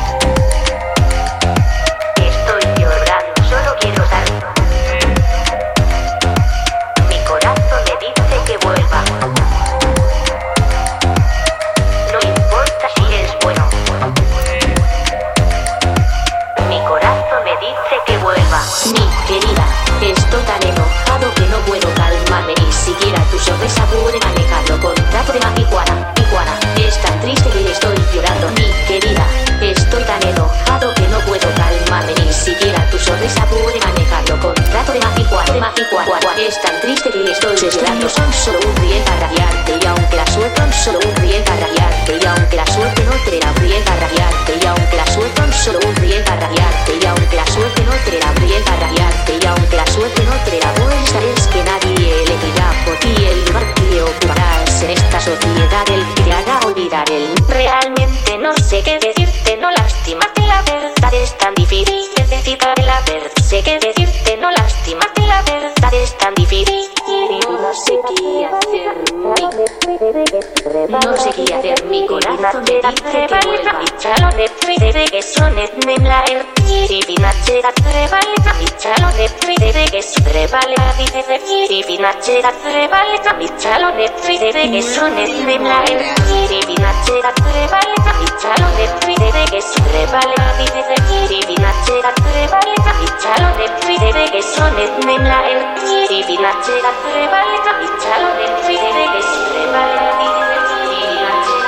Speaker 14: Estoy llorando, solo quiero darlo. Mi corazón me dice que vuelva. No importa si es bueno. Mi corazón me dice que vuelva. Mi querida, estoy tan enojado que no puedo calmarme, ni siquiera tu sonrisa puede manejarlo. Contrato de marihuana, marihuana, es tan triste que estoy llorando. Mi querida, estoy tan enojado que no puedo calmarme, ni siquiera tu sonrisa puede manejarlo. Contrato de marihuana, de marihuana, es tan triste que estoy llorando. Son solo un riel a radiarte, y aunque la suerte son solo un riel a radiarte, y aunque la suerte no te la riel a radiarte, y aunque la suerte son solo un riel a radiarte, y aunque la suerte no te la riel a radiarte, y aunque la suerte no te la pues sabes que nadie elegirá por ti el lugar que ocuparás en esta sociedad, el que te haga olvidar el realmente no sé qué decirte, no lástimate, la verdad es tan difícil, necesitaré la verdad, sé qué decirte, no lástimate, la verdad es tan difícil. No sé qué hacer, no sé qué hacer, mi corazón me dice que vuelva. Mi chalone fride che sono nella er si finacera revalga mi chalone fride che revalga dice de si finacera revalga mi chalone fride che sono nella er si finacera revalga mi chalone fride che revalga dice de si finacera revalga mi chalone fride che sono nella er si finacera revalga mi chalone fride che revalga dice de si finacera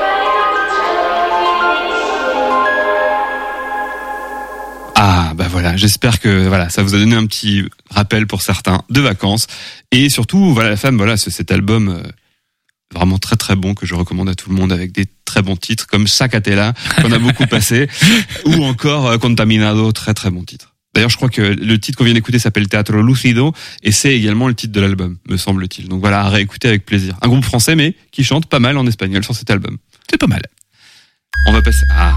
Speaker 6: Ah bah voilà, j'espère que voilà ça vous a donné un petit rappel pour certains de vacances, et surtout voilà La Femme, voilà c'est cet album euh, vraiment très très bon que je recommande à tout le monde, avec des très bons titres comme Sacatela qu'on a beaucoup passé, ou encore euh, Contaminado, très très bon titre. D'ailleurs je crois que le titre qu'on vient d'écouter s'appelle Teatro Lucido, et c'est également le titre de l'album me semble-t-il. Donc voilà, à réécouter avec plaisir. Un groupe français mais qui chante pas mal en espagnol sur cet album.
Speaker 5: C'est pas mal.
Speaker 6: On va passer ah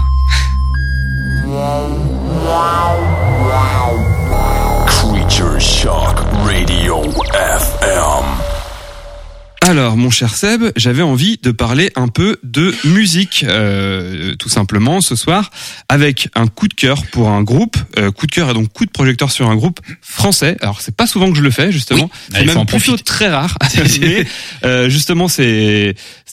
Speaker 2: Creature Shock Radio F M.
Speaker 6: Alors, mon cher Seb, j'avais envie de parler un peu de musique, euh, tout simplement, ce soir, avec un coup de cœur pour un groupe, euh, coup de cœur et donc coup de projecteur sur un groupe français. Alors, c'est pas souvent que je le fais, justement.
Speaker 5: Oui,
Speaker 6: c'est même plutôt très rare. Mais, euh, justement, c'est,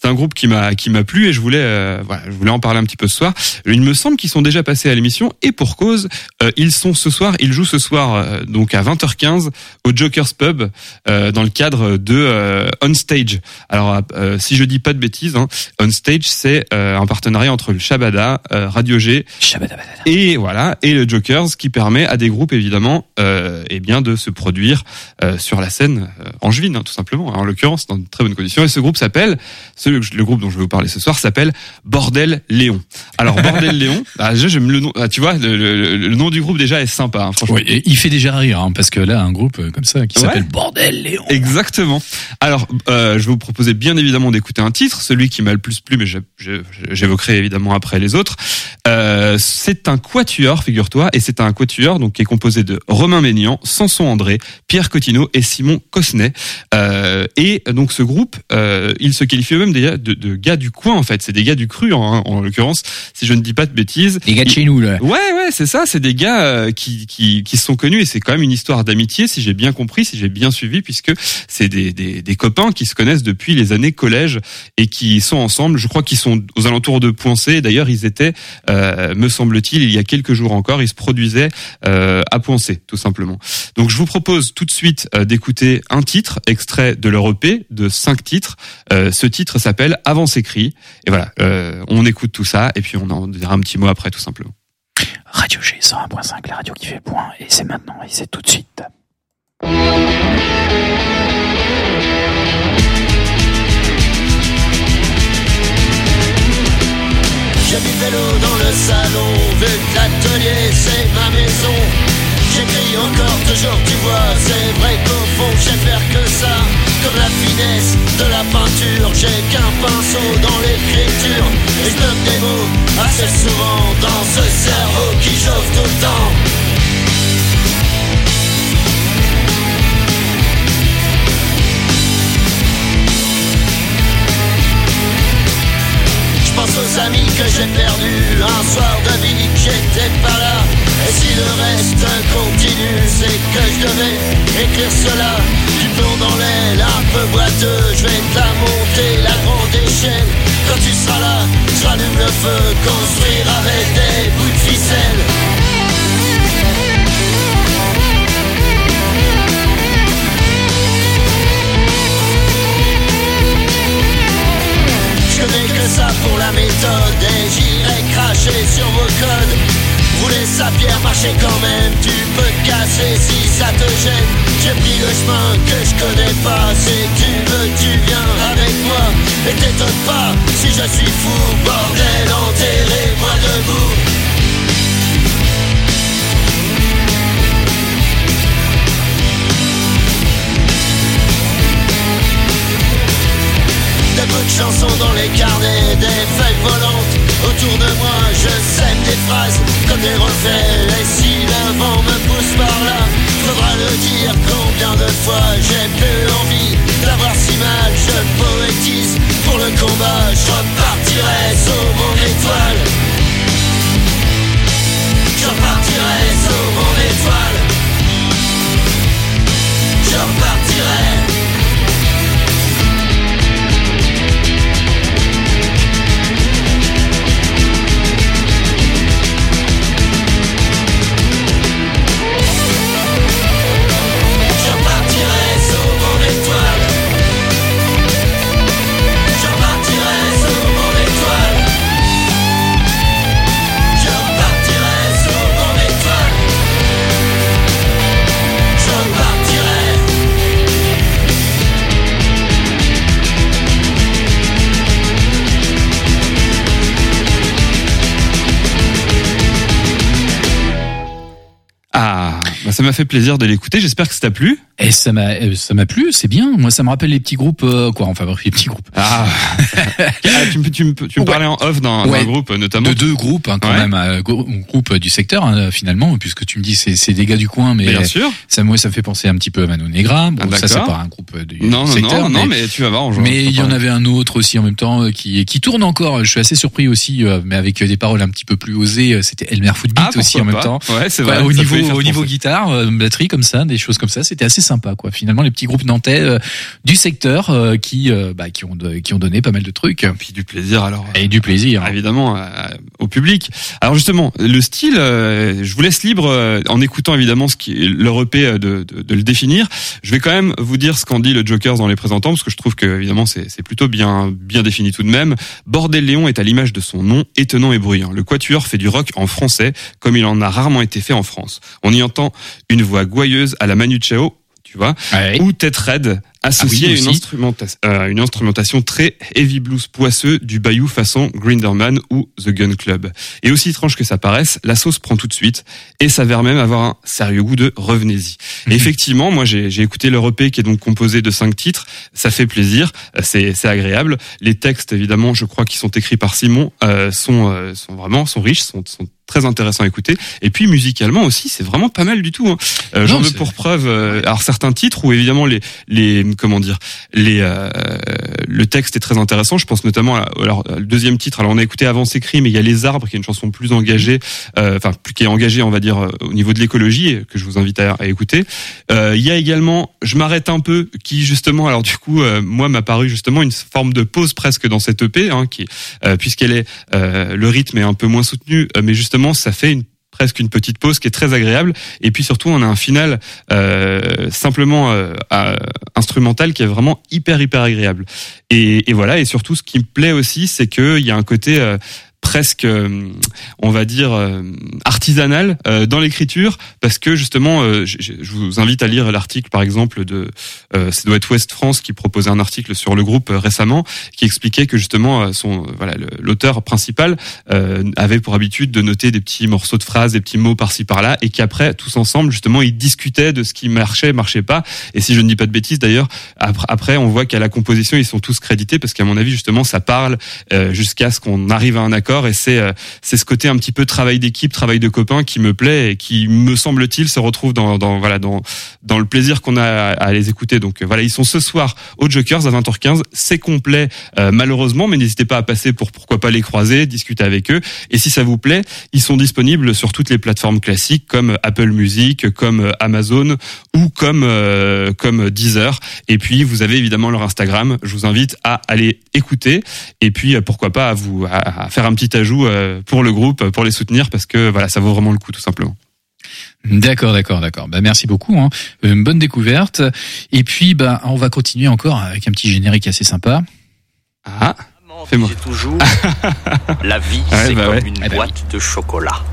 Speaker 6: c'est un groupe qui m'a qui m'a plu et je voulais euh, voilà, je voulais en parler un petit peu ce soir. Il me semble qu'ils sont déjà passés à l'émission et pour cause, euh, ils sont ce soir, ils jouent ce soir euh, donc à vingt heures quinze au Joker's Pub euh, dans le cadre de euh, On Stage. Alors euh, si je dis pas de bêtises, hein, On Stage c'est euh, un partenariat entre le Shabada, euh, Radio G et voilà et le Jokers qui permet à des groupes évidemment euh, eh bien de se produire euh, sur la scène euh, angevine hein, tout simplement. En l'occurrence dans de très bonnes conditions et ce groupe s'appelle ce, le groupe dont je vais vous parler ce soir s'appelle Bordel Léon. Alors Bordel Léon, ah, j'aime le nom. Ah, tu vois le, le, le nom du groupe déjà est sympa hein, franchement.
Speaker 5: Oui, et il fait déjà rire hein, parce que là un groupe comme ça qui s'appelle
Speaker 6: ouais.
Speaker 5: Bordel Léon.
Speaker 6: Exactement. Alors euh, je vais vous proposer bien évidemment d'écouter un titre, celui qui m'a le plus plu mais je, je, j'évoquerai évidemment après les autres. Euh, c'est un quatuor, figure-toi, et c'est un quatuor donc qui est composé de Romain Maignan, Samson André, Pierre Cotineau et Simon Cosnet. Euh, et donc ce groupe, euh, ils se qualifient eux-mêmes de, de, de gars du coin en fait. C'est des gars du cru en, en l'occurrence, si je ne dis pas de bêtises.
Speaker 5: Des gars de chez nous là.
Speaker 6: Ouais ouais c'est ça, c'est des gars euh, qui qui qui se sont connus et c'est quand même une histoire d'amitié si j'ai bien compris, si j'ai bien suivi, puisque c'est des des des copains qui se connaissent depuis les années collège et qui sont ensemble. Je crois qu'ils sont aux alentours de Poincé. D'ailleurs ils étaient, euh, me semble-t-il, il y a quelques jours encore, ils se produisaient euh, à Poincé tout simplement. Donc je vous propose tout de suite euh, d'écouter un titre extrait de leur E P de cinq titres. Euh, ce titre s'appelle Avant ses cris et voilà, euh, on écoute tout ça et puis on en dira un petit mot après tout simplement.
Speaker 5: Radio G cent un point cinq, la radio qui fait point et c'est maintenant et c'est tout de suite.
Speaker 15: J'ai du vélo dans le salon, vu que l'atelier c'est ma maison. J'écris encore toujours, tu vois, c'est vrai qu'au fond j'aime faire que ça. Comme la finesse de la peinture, j'ai qu'un pinceau dans l'écriture. Et je donne des mots assez souvent dans ce cerveau qui chauffe tout le temps. Je pense aux amis que j'ai perdus, un soir de vie que j'étais pas là. Et si le reste continue, c'est que je devais écrire cela. Du plomb dans l'aile, un peu boiteux, je vais te la monter, la grande échelle. Quand tu seras là, je rallume le feu, construire avec des bouts de ficelle. Je connais que ça pour la méthode et j'irai cracher sur vos codes. Rouler sa pierre, marcher quand même, tu peux te casser si ça te gêne. J'ai pris le chemin que je connais pas, si tu veux tu viens avec moi. Et t'étonne pas si je suis fou, bordel, enterrez-moi debout. Des bouts de chansons dans les carnets, des feuilles volantes autour de moi, je sème des phrases comme des reflets. Et si le vent me pousse par là, faudra le dire combien de fois j'ai plus envie d'avoir si mal. Je poétise pour le combat, je repartirai sur mon étoile. Je repartirai sur mon étoile. Je repartirai.
Speaker 6: Ça m'a fait plaisir de l'écouter. J'espère que ça t'a plu.
Speaker 5: Et ça m'a, ça m'a plu. C'est bien. Moi, ça me rappelle les petits groupes, euh, quoi. Enfin, bref, les petits groupes.
Speaker 6: Ah. ah tu me, tu me, tu me ouais. parlais en off d'un, ouais. d'un groupe, notamment.
Speaker 5: De deux groupes, hein, quand ouais. même, euh, groupe du secteur, hein, finalement, puisque tu me dis c'est, c'est des gars du coin, mais.
Speaker 6: Bien sûr.
Speaker 5: Ça, moi, ça me fait penser un petit peu à Mano Negra. Bon, ah, ça, c'est pas un groupe du
Speaker 6: non, non,
Speaker 5: secteur.
Speaker 6: Non, non, mais, mais tu vas voir. On
Speaker 5: mais il y en avait un autre aussi en même temps qui, qui tourne encore. Je suis assez surpris aussi, euh, mais avec des paroles un petit peu plus osées. C'était Elmer Footbeat ah, aussi en même temps.
Speaker 6: Ouais, c'est vrai.
Speaker 5: Ouais, au niveau, au niveau guitare, euh, batterie comme ça, des choses comme ça. C'était assez sympa. sympa, quoi. Finalement, les petits groupes nantais euh, du secteur euh, qui, euh, bah, qui ont, de, qui ont donné pas mal de trucs.
Speaker 6: Et puis du plaisir, alors.
Speaker 5: Et du plaisir,
Speaker 6: évidemment, euh, au public. Alors justement, le style, euh, je vous laisse libre euh, en écoutant évidemment ce qui leur E P euh, de, de, de le définir. Je vais quand même vous dire ce qu'en dit le Jokers dans les présentants, parce que je trouve que évidemment c'est, c'est plutôt bien, bien défini tout de même. Bordel Léon est à l'image de son nom, étonnant et bruyant. Le quatuor fait du rock en français, comme il en a rarement été fait en France. On y entend une voix gouailleuse à la Manu Chao, tu vois,
Speaker 5: ouais.
Speaker 6: ou tête raide, associée
Speaker 5: ah oui,
Speaker 6: à une, instrumenta- euh, une instrumentation très heavy blues poisseux du bayou façon Grinderman ou The Gun Club. Et aussi étrange que ça paraisse, la sauce prend tout de suite et s'avère même avoir un sérieux goût de revenez-y. Mm-hmm. Et effectivement, moi j'ai, j'ai écouté leur E P qui est donc composé de cinq titres, ça fait plaisir, c'est, c'est agréable. Les textes évidemment, je crois qu'ils sont écrits par Simon, euh, sont, euh, sont vraiment sont riches, sont, sont très intéressants à écouter. Et puis musicalement aussi, c'est vraiment pas mal du tout. Hein. Euh, j'en veux pour preuve, euh, alors certains titres où évidemment les les comment dire, les euh, le texte est très intéressant. Je pense notamment à, alors le deuxième titre. Alors on a écouté Avant s'écrit, mais il y a Les Arbres qui est une chanson plus engagée, euh, enfin plus qui est engagée, on va dire au niveau de l'écologie, et que je vous invite à, à écouter. Euh, il y a également Je m'arrête un peu, qui justement, alors du coup, euh, moi m'a paru justement une forme de pause presque dans cette E P, hein, qui euh, puisqu'elle est euh, le rythme est un peu moins soutenu, euh, mais justement ça fait une presque une petite pause qui est très agréable, et puis surtout on a un final euh, simplement euh, à, instrumental qui est vraiment hyper hyper agréable, et, et voilà. Et surtout ce qui me plaît aussi, c'est que il y a un côté euh, presque, on va dire, artisanal dans l'écriture, parce que justement, je, je vous invite à lire l'article, par exemple, de, ça doit être Ouest France qui proposait un article sur le groupe récemment, qui expliquait que justement, son, voilà, l'auteur principal avait pour habitude de noter des petits morceaux de phrases, des petits mots par-ci par-là, et qu'après, tous ensemble, justement, ils discutaient de ce qui marchait, marchait pas. Et si je ne dis pas de bêtises, d'ailleurs, après, on voit qu'à la composition, ils sont tous crédités, parce qu'à mon avis, justement, ça parle jusqu'à ce qu'on arrive à un accord. Et c'est c'est ce côté un petit peu travail d'équipe, travail de copains qui me plaît et qui, me semble-t-il, se retrouve dans dans voilà dans dans le plaisir qu'on a à, à les écouter. Donc voilà, ils sont ce soir aux Jokers à vingt heures quinze. C'est complet euh, malheureusement, mais n'hésitez pas à passer pour pourquoi pas les croiser, discuter avec eux. Et si ça vous plaît, ils sont disponibles sur toutes les plateformes classiques comme Apple Music, comme Amazon ou comme euh, comme Deezer. Et puis vous avez évidemment leur Instagram. Je vous invite à aller écouter et puis pourquoi pas à vous à, à faire un petit ajout pour le groupe, pour les soutenir, parce que voilà, ça vaut vraiment le coup, tout simplement.
Speaker 5: D'accord, d'accord, d'accord. Bah merci beaucoup. Hein. Une bonne découverte. Et puis, bah on va continuer encore avec un petit générique assez sympa.
Speaker 6: Ah, fais-moi.
Speaker 13: Toujours, la vie, ouais, c'est bah comme ouais. une ah, boîte bah. de chocolat.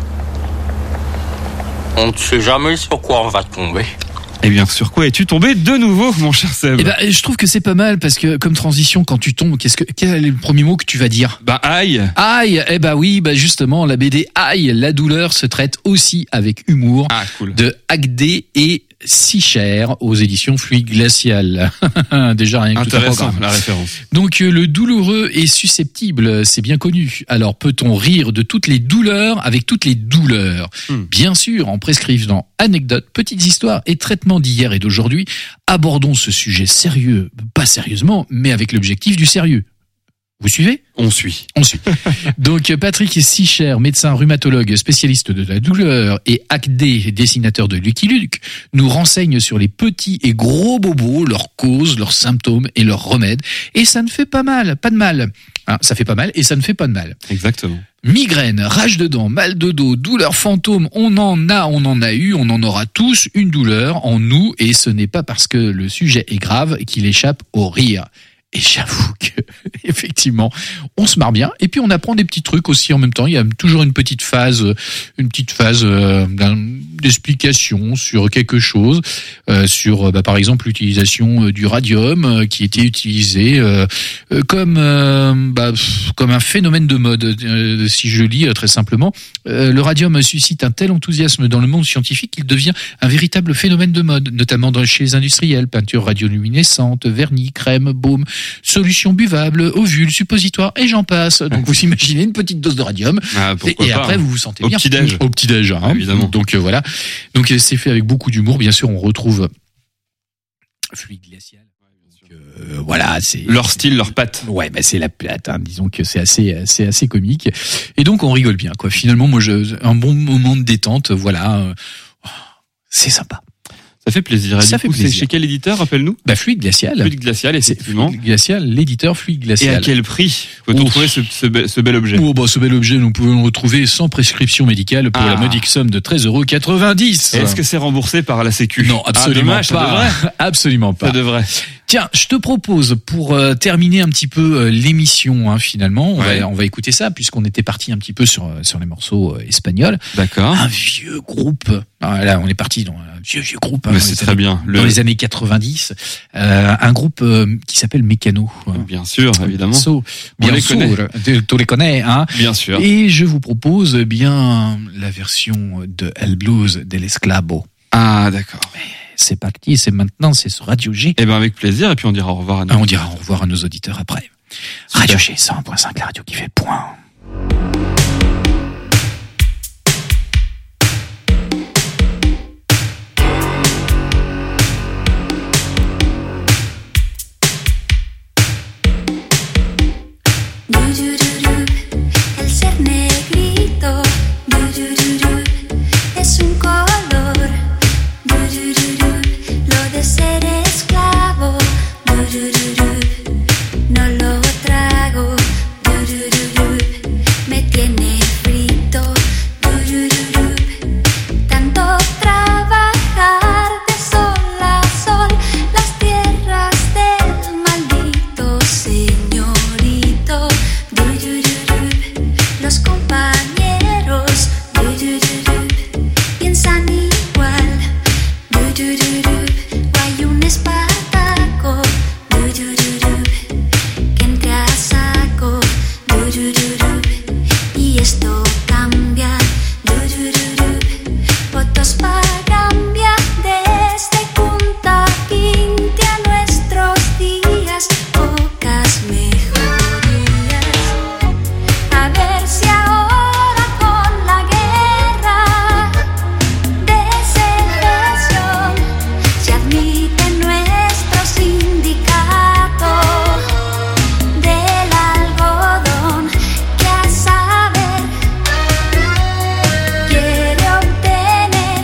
Speaker 13: On ne sait jamais sur quoi on va tomber.
Speaker 6: Eh bien, sur quoi es-tu tombé de nouveau, mon cher Seb ?
Speaker 5: Eh ben, je trouve que c'est pas mal, parce que comme transition, quand tu tombes, qu'est-ce que quel est le premier mot que tu vas dire ?
Speaker 6: Bah aïe.
Speaker 5: Aïe. Eh ben oui, bah justement, la B D Aïe, la douleur se traite aussi avec humour.
Speaker 6: Ah cool.
Speaker 5: De Agdé et Si cher aux éditions Fluide Glacial. Déjà rien que tout un programme.
Speaker 6: La référence.
Speaker 5: Donc le douloureux est susceptible, c'est bien connu. Alors peut-on rire de toutes les douleurs avec toutes les douleurs ? hmm. Bien sûr, en prescrivant anecdotes, petites histoires et traitements d'hier et d'aujourd'hui, abordons ce sujet sérieux, pas sérieusement, mais avec l'objectif du sérieux. Vous suivez ?
Speaker 6: On suit.
Speaker 5: On suit. Donc, Patrick Sicher, médecin rhumatologue spécialiste de la douleur, et Agdé, dessinateur de Lucky Luke, nous renseigne sur les petits et gros bobos, leurs causes, leurs symptômes et leurs remèdes. Et ça ne fait pas mal, pas de mal. Hein, ça fait pas mal et ça ne fait pas de mal.
Speaker 6: Exactement.
Speaker 5: Migraine, rage de dents, mal de dos, douleur fantôme, on en a, on en a eu, on en aura tous une douleur en nous, et ce n'est pas parce que le sujet est grave qu'il échappe au rire. Et j'avoue que, effectivement, on se marre bien. Et puis, on apprend des petits trucs aussi en même temps. Il y a toujours une petite phase, une petite phase euh, d'explication sur quelque chose, euh, sur, bah, par exemple, l'utilisation du radium, euh, qui était utilisé euh, comme, euh, bah, comme un phénomène de mode. Euh, si je lis euh, très simplement, euh, le radium suscite un tel enthousiasme dans le monde scientifique qu'il devient un véritable phénomène de mode, notamment dans, chez les industriels. Peinture radioluminescente, vernis, crème, baume, solutions buvables, ovules, suppositoires, et j'en passe. Donc vous imaginez une petite dose de radium,
Speaker 6: ah,
Speaker 5: et, et
Speaker 6: pas,
Speaker 5: après
Speaker 6: hein.
Speaker 5: vous vous sentez
Speaker 6: au
Speaker 5: bien.
Speaker 6: Petit-déj.
Speaker 5: Au petit-déj, hein.
Speaker 6: Évidemment.
Speaker 5: Donc euh, voilà. Donc euh, c'est fait avec beaucoup d'humour. Bien sûr, on retrouve Fluide Glacial. Euh, voilà, c'est
Speaker 6: leur style, leur patte.
Speaker 5: Ouais, bah c'est la patte. Hein. Disons que c'est assez, c'est assez comique. Et donc on rigole bien, quoi. Finalement, moi, je, un bon moment de détente. Voilà, euh, c'est sympa.
Speaker 6: Ça fait plaisir. Et
Speaker 5: Ça
Speaker 6: du
Speaker 5: fait
Speaker 6: coup,
Speaker 5: plaisir.
Speaker 6: C'est chez quel éditeur, rappelle-nous?
Speaker 5: Bah, Fluide Glacial.
Speaker 6: Fluide Glacial, effectivement.
Speaker 5: Fluide Glacial, l'éditeur Fluide Glacial.
Speaker 6: Et à quel prix peut-on
Speaker 5: Ouf.
Speaker 6: trouver ce, ce, be- ce bel objet?
Speaker 5: Oh, bah, ce bel objet, nous pouvons le retrouver sans prescription médicale pour
Speaker 6: Ah.
Speaker 5: la modique somme de treize euros quatre-vingt-dix.
Speaker 6: Est-ce que c'est remboursé par la Sécu?
Speaker 5: Non, absolument
Speaker 6: ah, dommage,
Speaker 5: pas.
Speaker 6: Ça devrait.
Speaker 5: Absolument pas.
Speaker 6: Ça devrait.
Speaker 5: Tiens, je te propose pour euh, terminer un petit peu euh, l'émission, hein, finalement, on,
Speaker 6: Ouais.
Speaker 5: va, on va écouter ça puisqu'on était parti un petit peu sur euh, sur les morceaux euh, espagnols.
Speaker 6: D'accord.
Speaker 5: Un vieux groupe. Ah, là, on est parti dans un vieux vieux groupe. hein,
Speaker 6: Mais
Speaker 5: dans
Speaker 6: c'est
Speaker 5: les
Speaker 6: très
Speaker 5: années-
Speaker 6: bien. Le-
Speaker 5: Dans les années quatre-vingt-dix, euh, un groupe euh, qui s'appelle Mécano.
Speaker 6: Bien sûr, évidemment.
Speaker 5: So,
Speaker 6: On
Speaker 5: bien
Speaker 6: les
Speaker 5: sûr,
Speaker 6: connaît.
Speaker 5: tu, tu les connais, hein.
Speaker 6: Bien sûr.
Speaker 5: Et je vous propose eh bien la version de El Blues del Esclavo.
Speaker 6: Ah, d'accord.
Speaker 5: C'est parti, c'est maintenant, c'est sur Radio G.
Speaker 6: Eh ben, avec plaisir. Et puis, on dira au revoir à nous.
Speaker 5: Ah, on dira au revoir à nos auditeurs après. Radio G cent un point cinq, la radio qui fait point.
Speaker 16: El ser negrito, es un color. Lo de ser esclavo, no lo trago. Me tiene frito. Tanto trabajar de sol a sol las tierras del maldito señorito. Los compañeros piensan igual. O hay un espartaco que entra a saco. Y esto cambia. Votos para cambiar desde Punta Quinte a nuestros días. Pocas mejorías. A ver si ahora con la guerra de secesión se admite nuestro sindicato del algodón, que a saber quiere obtener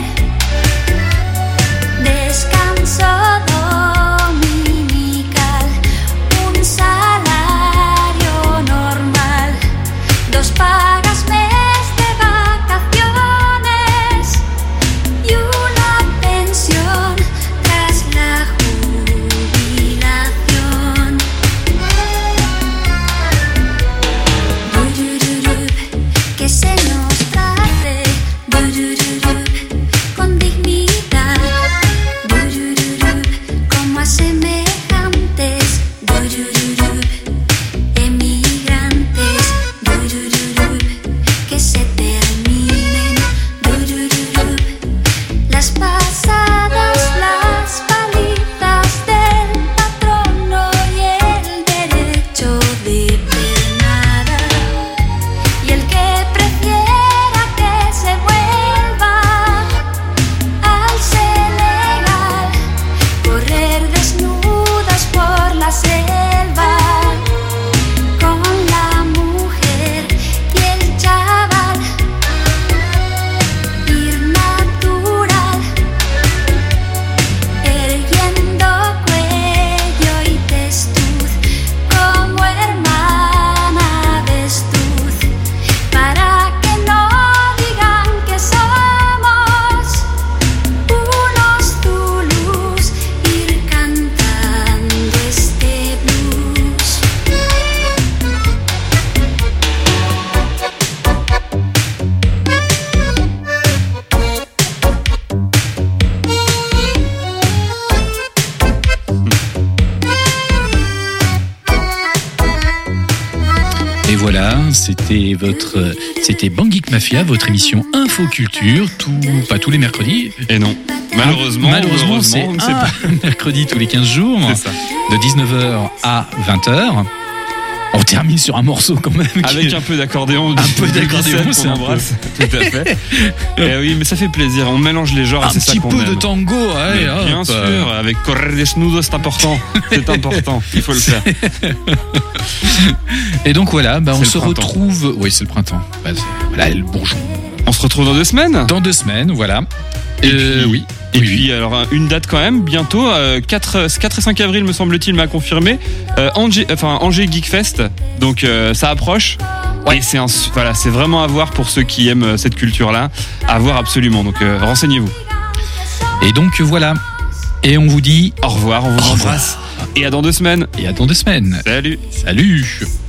Speaker 16: descanso dominical, un salario normal, dos pagas mes de vacaciones y una pensión tras la jubilación. Que se nos trate con dignidad, como a semejantes emigrantes. Que se terminen las pasadas, las palizas del patrono y el derecho de pernada. Y el que prefiera que se vuelva al Senegal, correr desnudos por la selva con la mujer y el chaval, ir natural, erguiendo cuello y testuz como hermana avestruz, para que no digan que somos unos zulus, ir cantando este blues.
Speaker 5: Et voilà, c'était votre, c'était Bangik Mafia, votre émission Info Culture, tout, pas tous les mercredis.
Speaker 6: Et non. Malheureusement,
Speaker 5: malheureusement, c'est
Speaker 6: heureusement, c'est
Speaker 5: un
Speaker 6: pas-
Speaker 5: mercredi tous les quinze jours,
Speaker 6: C'est ça.
Speaker 5: de dix-neuf heures à vingt heures. On termine sur un morceau quand même. qui-
Speaker 6: Avec un peu d'accordéon.
Speaker 5: Un peu d'accordéon, c'est un peu.
Speaker 6: embrasse. Tout à fait. Et oui, mais ça fait plaisir. On mélange les genres
Speaker 5: Un
Speaker 6: et c'est ça
Speaker 5: petit
Speaker 6: qu'on
Speaker 5: peu
Speaker 6: aime.
Speaker 5: de tango, ouais,
Speaker 6: Mais
Speaker 5: hop.
Speaker 6: bien sûr, avec correr desnudo, c'est important. C'est important. Il faut le faire.
Speaker 5: Et donc voilà, bah, on
Speaker 6: C'est le
Speaker 5: se
Speaker 6: printemps.
Speaker 5: retrouve. Oui, c'est le printemps. Bah, c'est- voilà, le bourgeon.
Speaker 6: On se retrouve dans deux semaines.
Speaker 5: Dans deux semaines, voilà.
Speaker 6: Et
Speaker 5: euh,
Speaker 6: puis,
Speaker 5: oui.
Speaker 6: Et
Speaker 5: oui,
Speaker 6: puis,
Speaker 5: oui.
Speaker 6: alors, une date quand même, bientôt, euh, quatre, quatre et cinq avril, me semble-t-il, m'a confirmé. Euh, Angers, enfin, Angers Geek Fest. Donc, euh, ça approche. Ouais. Et c'est un, voilà, c'est vraiment à voir pour ceux qui aiment cette culture-là. À voir absolument. Donc, euh, renseignez-vous.
Speaker 5: Et donc, voilà. Et on vous dit
Speaker 6: au revoir, on vous embrasse. Et à dans deux semaines.
Speaker 5: Et à dans deux semaines.
Speaker 6: Salut.
Speaker 5: Salut.